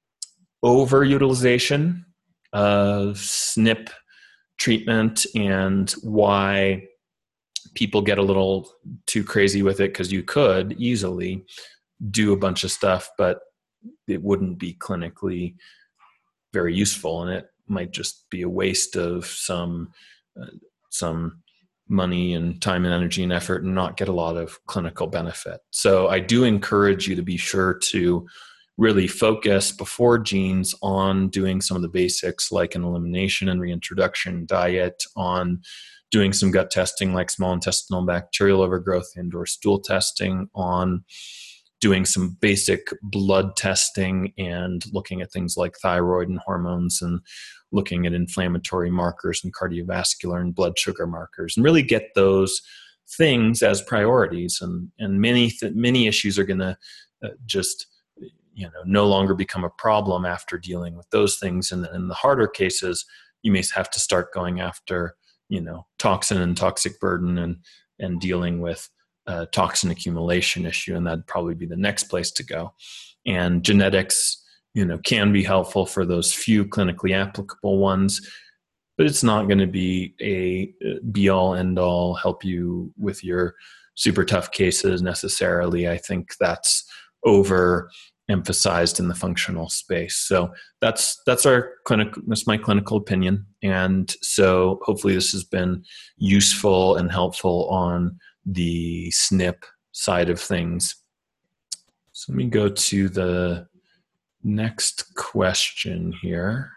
overutilization of S N P treatment and why people get a little too crazy with it, because you could easily do a bunch of stuff, but it wouldn't be clinically very useful, and it might just be a waste of some uh, some money and time and energy and effort and not get a lot of clinical benefit. So I do encourage you to be sure to really focus before genes on doing some of the basics like an elimination and reintroduction diet, on doing some gut testing like small intestinal bacterial overgrowth and or stool testing, on doing some basic blood testing and looking at things like thyroid and hormones, and looking at inflammatory markers and cardiovascular and blood sugar markers, and really get those things as priorities. And, and many, th- many issues are going to uh, just, you know, no longer become a problem after dealing with those things. And in the harder cases, you may have to start going after, you know, toxin and toxic burden, and, and dealing with uh, toxin accumulation issue. And that'd probably be the next place to go. And genetics, you know, can be helpful for those few clinically applicable ones, but it's not going to be a be all end all, help you with your super tough cases necessarily. I think that's over emphasized in the functional space. So that's that's our clinic that's my clinical opinion. And so hopefully this has been useful and helpful on the S N P side of things. So let me go to the next question here.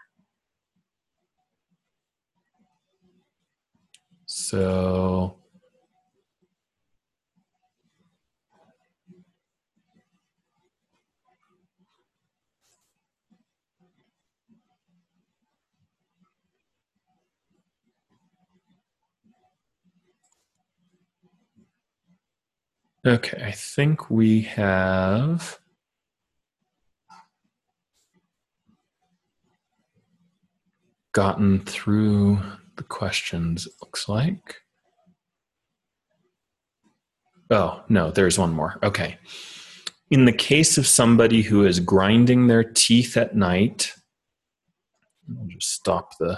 So okay, I think we have gotten through the questions, it looks like. Oh, no, there's one more. Okay. In the case of somebody who is grinding their teeth at night, I'll just stop the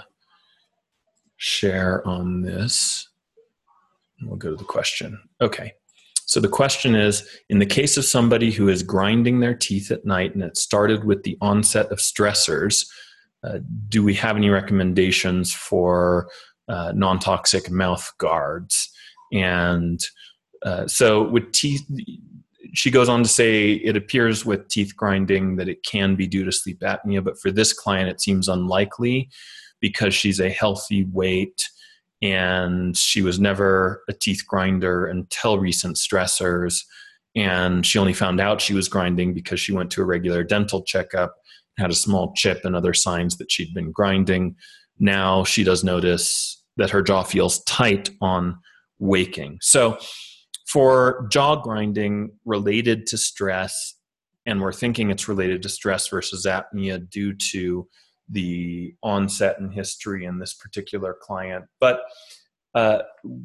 share on this. We'll go to the question. Okay. So the question is, in the case of somebody who is grinding their teeth at night and it started with the onset of stressors, uh, do we have any recommendations for uh, non-toxic mouth guards? And uh, so with teeth, she goes on to say, it appears with teeth grinding that it can be due to sleep apnea, but for this client, it seems unlikely because she's a healthy weight and she was never a teeth grinder until recent stressors. And she only found out she was grinding because she went to a regular dental checkup, had a small chip and other signs that she'd been grinding. Now she does notice that her jaw feels tight on waking. So for jaw grinding related to stress, and we're thinking it's related to stress versus apnea due to the onset and history in this particular client. But uh,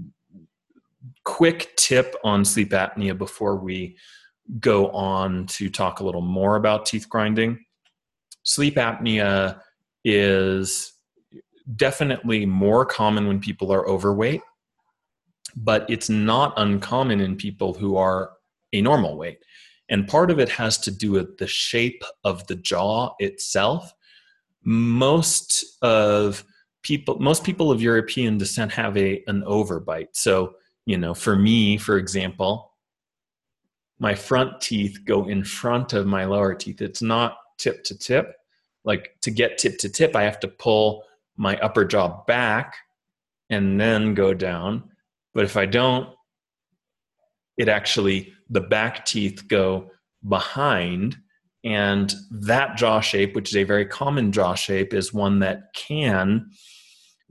quick tip on sleep apnea before we go on to talk a little more about teeth grinding. Sleep apnea is definitely more common when people are overweight, but it's not uncommon in people who are a normal weight. And part of it has to do with the shape of the jaw itself. Most of people, most people of European descent have a an overbite. So, you know, for me, for example, my front teeth go in front of my lower teeth. It's not tip to tip. Like to get tip to tip, I have to pull my upper jaw back and then go down. But if I don't, it actually, the back teeth go behind. And that jaw shape, which is a very common jaw shape, is one that can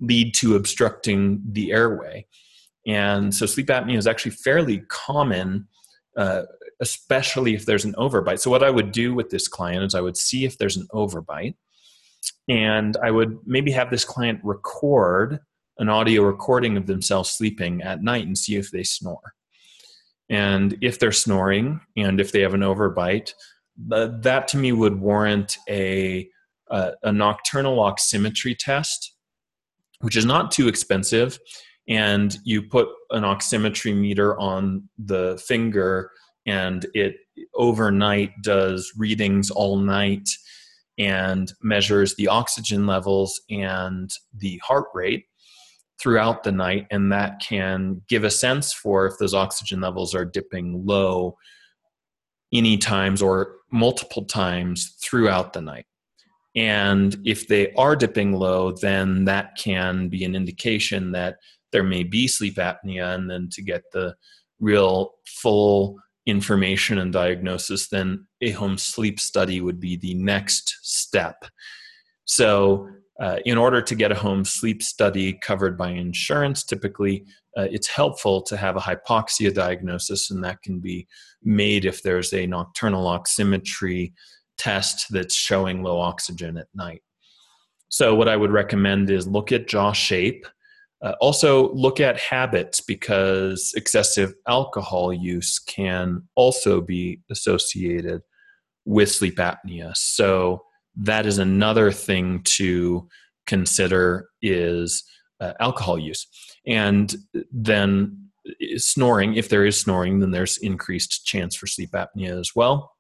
lead to obstructing the airway. And so sleep apnea is actually fairly common, uh, especially if there's an overbite. So what I would do with this client is I would see if there's an overbite, and I would maybe have this client record an audio recording of themselves sleeping at night and see if they snore. And if they're snoring and if they have an overbite, that to me would warrant a, a, a nocturnal oximetry test, which is not too expensive. And you put an oximetry meter on the finger, and it overnight does readings all night and measures the oxygen levels and the heart rate throughout the night. And that can give a sense for if those oxygen levels are dipping low any times or multiple times throughout the night. And if they are dipping low, then that can be an indication that there may be sleep apnea. And then to get the real full information and diagnosis, then a home sleep study would be the next step. So uh, in order to get a home sleep study covered by insurance, typically uh, it's helpful to have a hypoxia diagnosis, and that can be made if there's a nocturnal oximetry test that's showing low oxygen at night. So what I would recommend is look at jaw shape. Uh, also look at habits, because excessive alcohol use can also be associated with sleep apnea. So that is another thing to consider, is uh, alcohol use. And then snoring, if there is snoring, then there's increased chance for sleep apnea as well.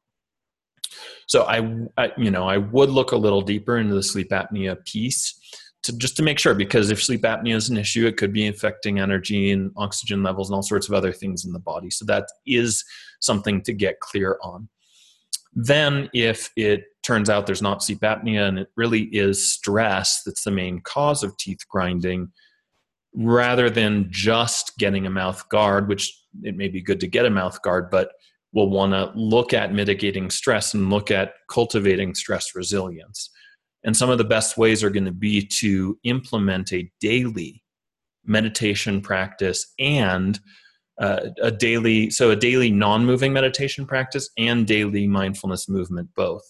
So I, I you know, I would look a little deeper into the sleep apnea piece, to just to make sure, because if sleep apnea is an issue, it could be affecting energy and oxygen levels and all sorts of other things in the body. So that is something to get clear on. Then if it turns out there's not sleep apnea and it really is stress that's the main cause of teeth grinding, rather than just getting a mouth guard, which it may be good to get a mouth guard, but we'll want to look at mitigating stress and look at cultivating stress resilience. And some of the best ways are going to be to implement a daily meditation practice and uh, a daily, so a daily non-moving meditation practice and daily mindfulness movement both.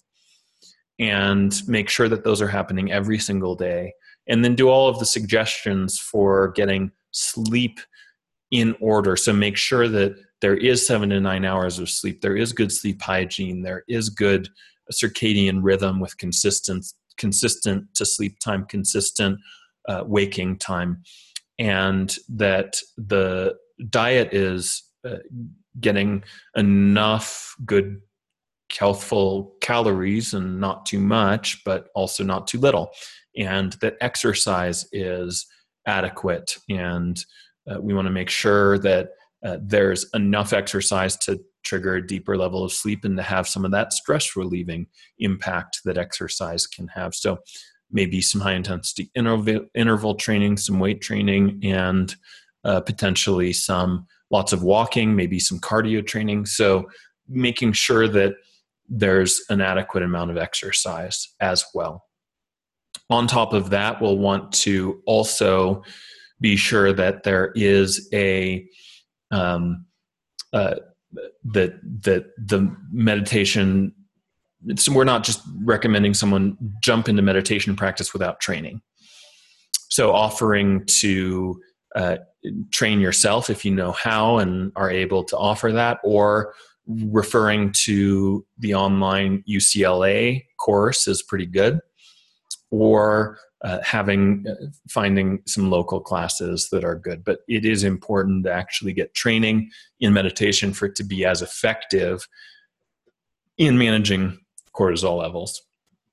And make sure that those are happening every single day. And then do all of the suggestions for getting sleep in order. So make sure that there is seven to nine hours of sleep. There is good sleep hygiene. There is good circadian rhythm with consistent, consistent to sleep time, consistent uh, waking time. And that the diet is uh, getting enough good, healthful calories and not too much, but also not too little. And that exercise is adequate. And uh, we want to make sure that uh, there's enough exercise to trigger a deeper level of sleep and to have some of that stress relieving impact that exercise can have. So maybe some high intensity interval, interval training, some weight training, and uh, potentially some lots of walking, maybe some cardio training. So making sure that there's an adequate amount of exercise as well. On top of that, we'll want to also be sure that there is a um, uh, that that the meditation. So we're not just recommending someone jump into meditation practice without training. So offering to uh, train yourself if you know how and are able to offer that, or referring to the online U C L A course is pretty good, or uh, having uh, finding some local classes that are good. But it is important to actually get training in meditation for it to be as effective in managing cortisol levels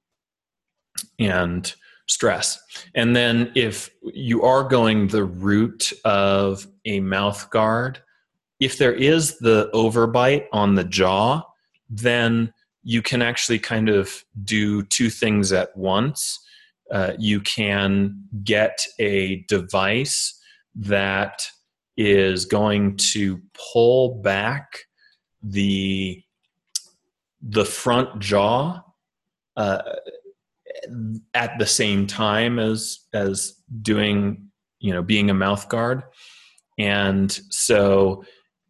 and stress. And then if you are going the route of a mouth guard, if there is the overbite on the jaw, then you can actually kind of do two things at once. Uh, you can get a device that is going to pull back the, the front jaw uh, at the same time as as doing, you know, being a mouth guard. And so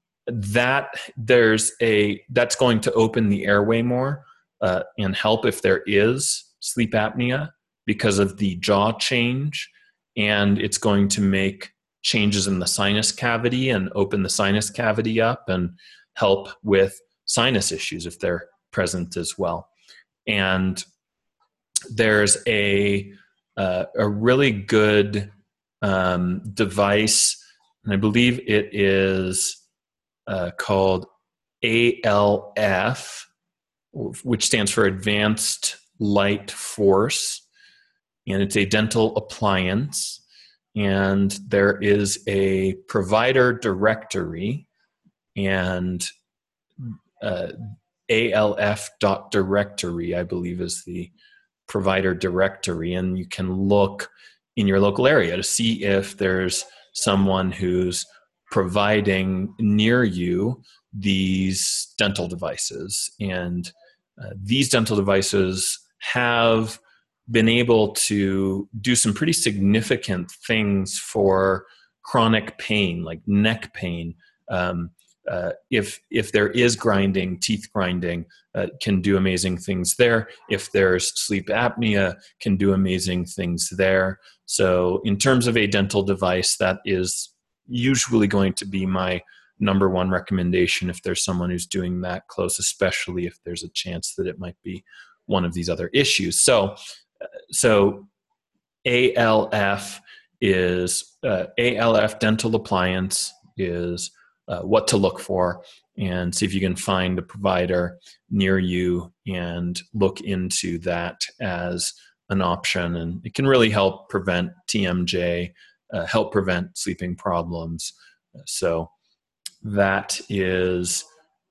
that there's a that's going to open the airway more uh, and help if there is sleep apnea because of the jaw change, and it's going to make changes in the sinus cavity and open the sinus cavity up and help with sinus issues if they're present as well. And there's a uh, a really good um, device, and I believe it is uh, called A L F, which stands for Advanced Light Force, and it's a dental appliance. And there is a provider directory, and uh, A L F dot directory, I believe, is the provider directory, and you can look in your local area to see if there's someone who's providing near you these dental devices. And uh, these dental devices have been able to do some pretty significant things for chronic pain, like neck pain. Um, uh, if if there is grinding, teeth grinding, uh, can do amazing things there. If there's sleep apnea, can do amazing things there. So in terms of a dental device, that is usually going to be my number one recommendation if there's someone who's doing that close, especially if there's a chance that it might be one of these other issues. So, so A L F is uh, A L F dental appliance is uh, what to look for, and see if you can find a provider near you and look into that as an option. And it can really help prevent T M J, uh, help prevent sleeping problems. So that is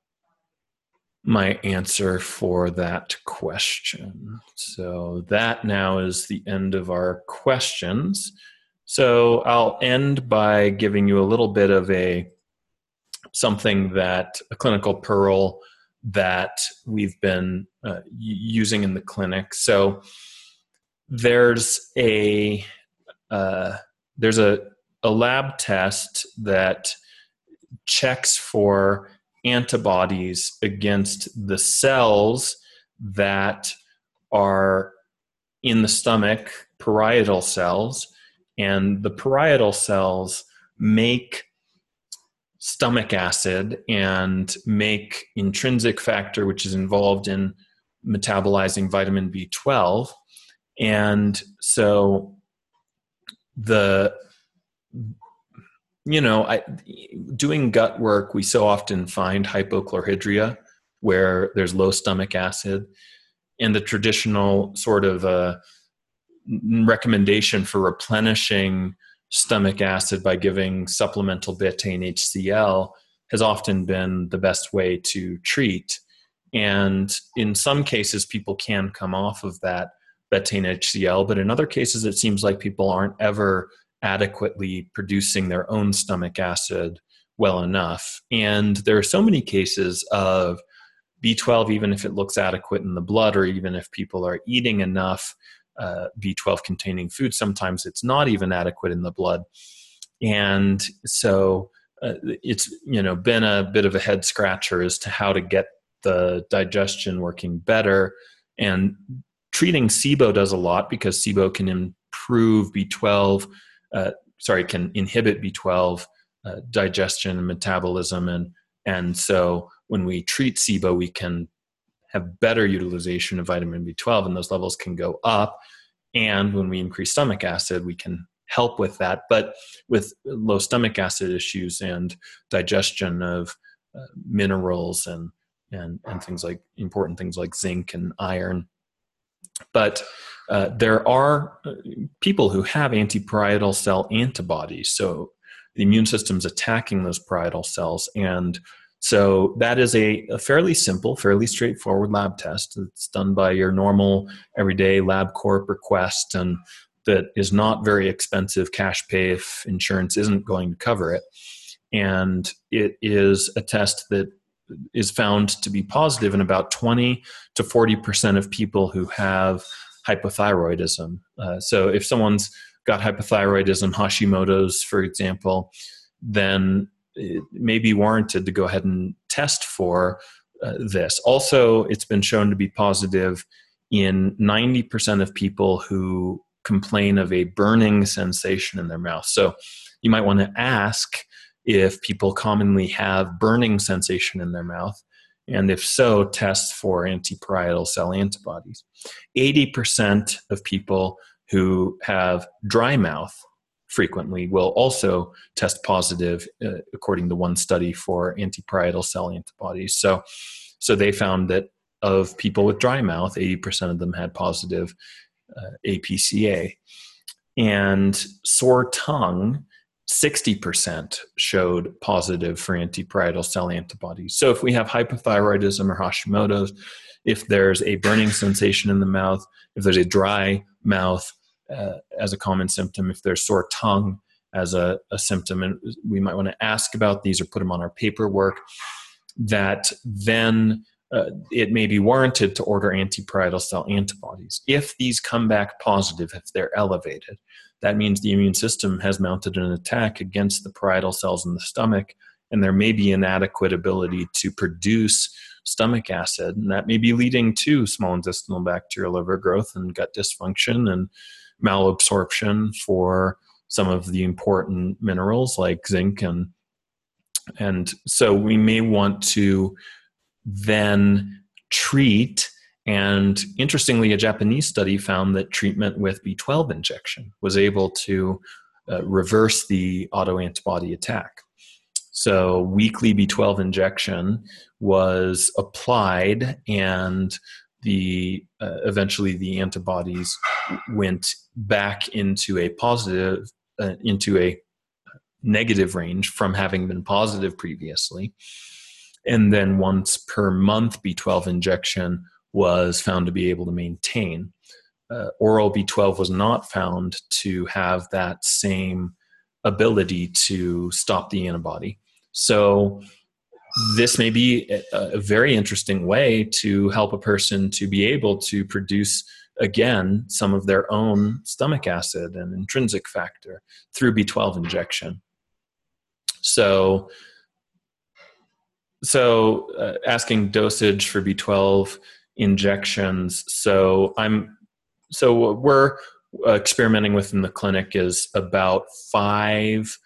my answer for that question. So that now is the end of our questions. So I'll end by giving you a little bit of a something that a clinical pearl that we've been uh, using in the clinic. So there's a uh, there's a, a lab test that checks for antibodies against the cells that are in the stomach, parietal cells, and the parietal cells make stomach acid and make intrinsic factor, which is involved in metabolizing vitamin B twelve. And so the you know, I, doing gut work, we so often find hypochlorhydria where there's low stomach acid. And the traditional sort of uh, recommendation for replenishing stomach acid by giving supplemental betaine H C l has often been the best way to treat. And in some cases, people can come off of that betaine H C l, but in other cases, it seems like people aren't ever adequately producing their own stomach acid well enough. And there are so many cases of B twelve, even if it looks adequate in the blood, or even if people are eating enough uh, B twelve containing food, sometimes it's not even adequate in the blood. And so uh, it's, you know, been a bit of a head scratcher as to how to get the digestion working better. And treating SIBO does a lot, because SIBO can improve B twelve Uh, sorry, can inhibit B twelve uh, digestion and metabolism. And, and so when we treat SIBO, we can have better utilization of vitamin B twelve, and those levels can go up. And when we increase stomach acid, we can help with that. But with low stomach acid issues and digestion of uh, minerals and, and, and things like important things like zinc and iron. But uh, there are people who have antiparietal cell antibodies. So the immune system's attacking those parietal cells. And so that is a, a fairly simple, fairly straightforward lab test. It's done by your normal everyday LabCorp request, and that is not very expensive cash pay if insurance isn't going to cover it. And it is a test that is found to be positive in about twenty to forty percent of people who have hypothyroidism. Uh, so if someone's got hypothyroidism, Hashimoto's, for example, then it may be warranted to go ahead and test for uh, this. Also, it's been shown to be positive in ninety percent of people who complain of a burning sensation in their mouth. So you might want to ask if people commonly have burning sensation in their mouth, and if so, test for antiparietal cell antibodies. eighty percent of people who have dry mouth frequently will also test positive, uh, according to one study, for antiparietal cell antibodies. So, so they found that of people with dry mouth, eighty percent of them had positive uh, A P C A. And sore tongue, sixty percent showed positive for antiparietal cell antibodies. So if we have hypothyroidism or Hashimoto's, if there's a burning sensation in the mouth, if there's a dry mouth uh, as a common symptom, if there's sore tongue as a, a symptom, and we might want to ask about these or put them on our paperwork, that then uh, it may be warranted to order antiparietal cell antibodies. If these come back positive, if they're elevated, that means the immune system has mounted an attack against the parietal cells in the stomach, and there may be inadequate ability to produce stomach acid, and that may be leading to small intestinal bacterial overgrowth and gut dysfunction and malabsorption for some of the important minerals like zinc. And, and so we may want to then treat. And interestingly, a Japanese study found that treatment with B twelve injection was able to uh, reverse the autoantibody attack. So weekly B twelve injection was applied, and the uh, eventually the antibodies went back into a positive, uh, into a negative range from having been positive previously. And then once per month B twelve injection was found to be able to maintain. Uh, oral B twelve was not found to have that same ability to stop the antibody. So this may be a, a very interesting way to help a person to be able to produce, again, some of their own stomach acid and intrinsic factor through B twelve injection. So, so uh, asking dosage for B twelve injections. So I'm, so what we're uh, experimenting with in the clinic is about five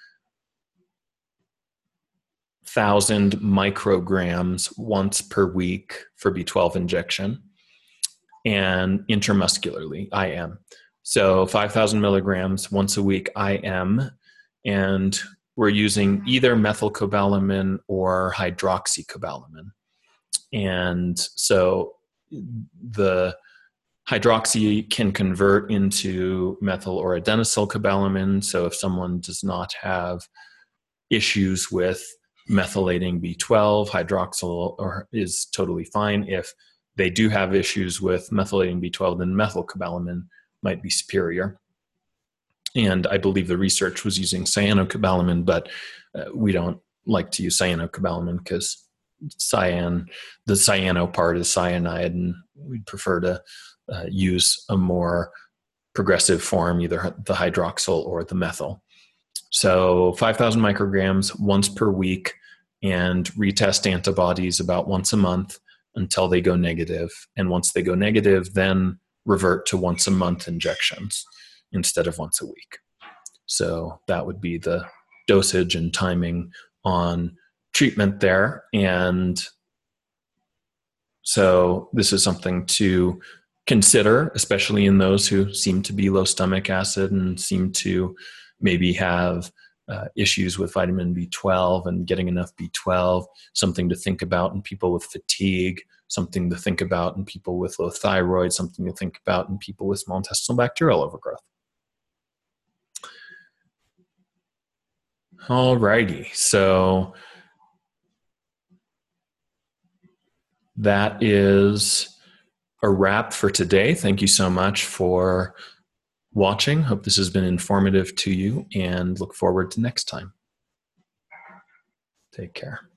thousand micrograms once per week for B twelve injection, and intramuscularly I M. So five thousand milligrams once a week I M, and we're using either methylcobalamin or hydroxycobalamin. And so the hydroxy can convert into methyl or adenosylcobalamin. So if someone does not have issues with methylating B twelve, hydroxyl or is totally fine. If they do have issues with methylating B twelve, then methylcobalamin might be superior. And I believe the research was using cyanocobalamin, but uh, we don't like to use cyanocobalamin because cyan, the cyano part is cyanide, and we'd prefer to uh, use a more progressive form, either the hydroxyl or the methyl. So five thousand micrograms once per week, and retest antibodies about once a month until they go negative. And once they go negative, then revert to once a month injections instead of once a week. So that would be the dosage and timing on treatment there. And so this is something to consider, especially in those who seem to be low stomach acid and seem to maybe have uh, issues with vitamin B twelve and getting enough B twelve, something to think about in people with fatigue, something to think about in people with low thyroid, something to think about in people with small intestinal bacterial overgrowth. All righty, so that is a wrap for today. Thank you so much for watching. Hope this has been informative to you, and look forward to next time. Take care.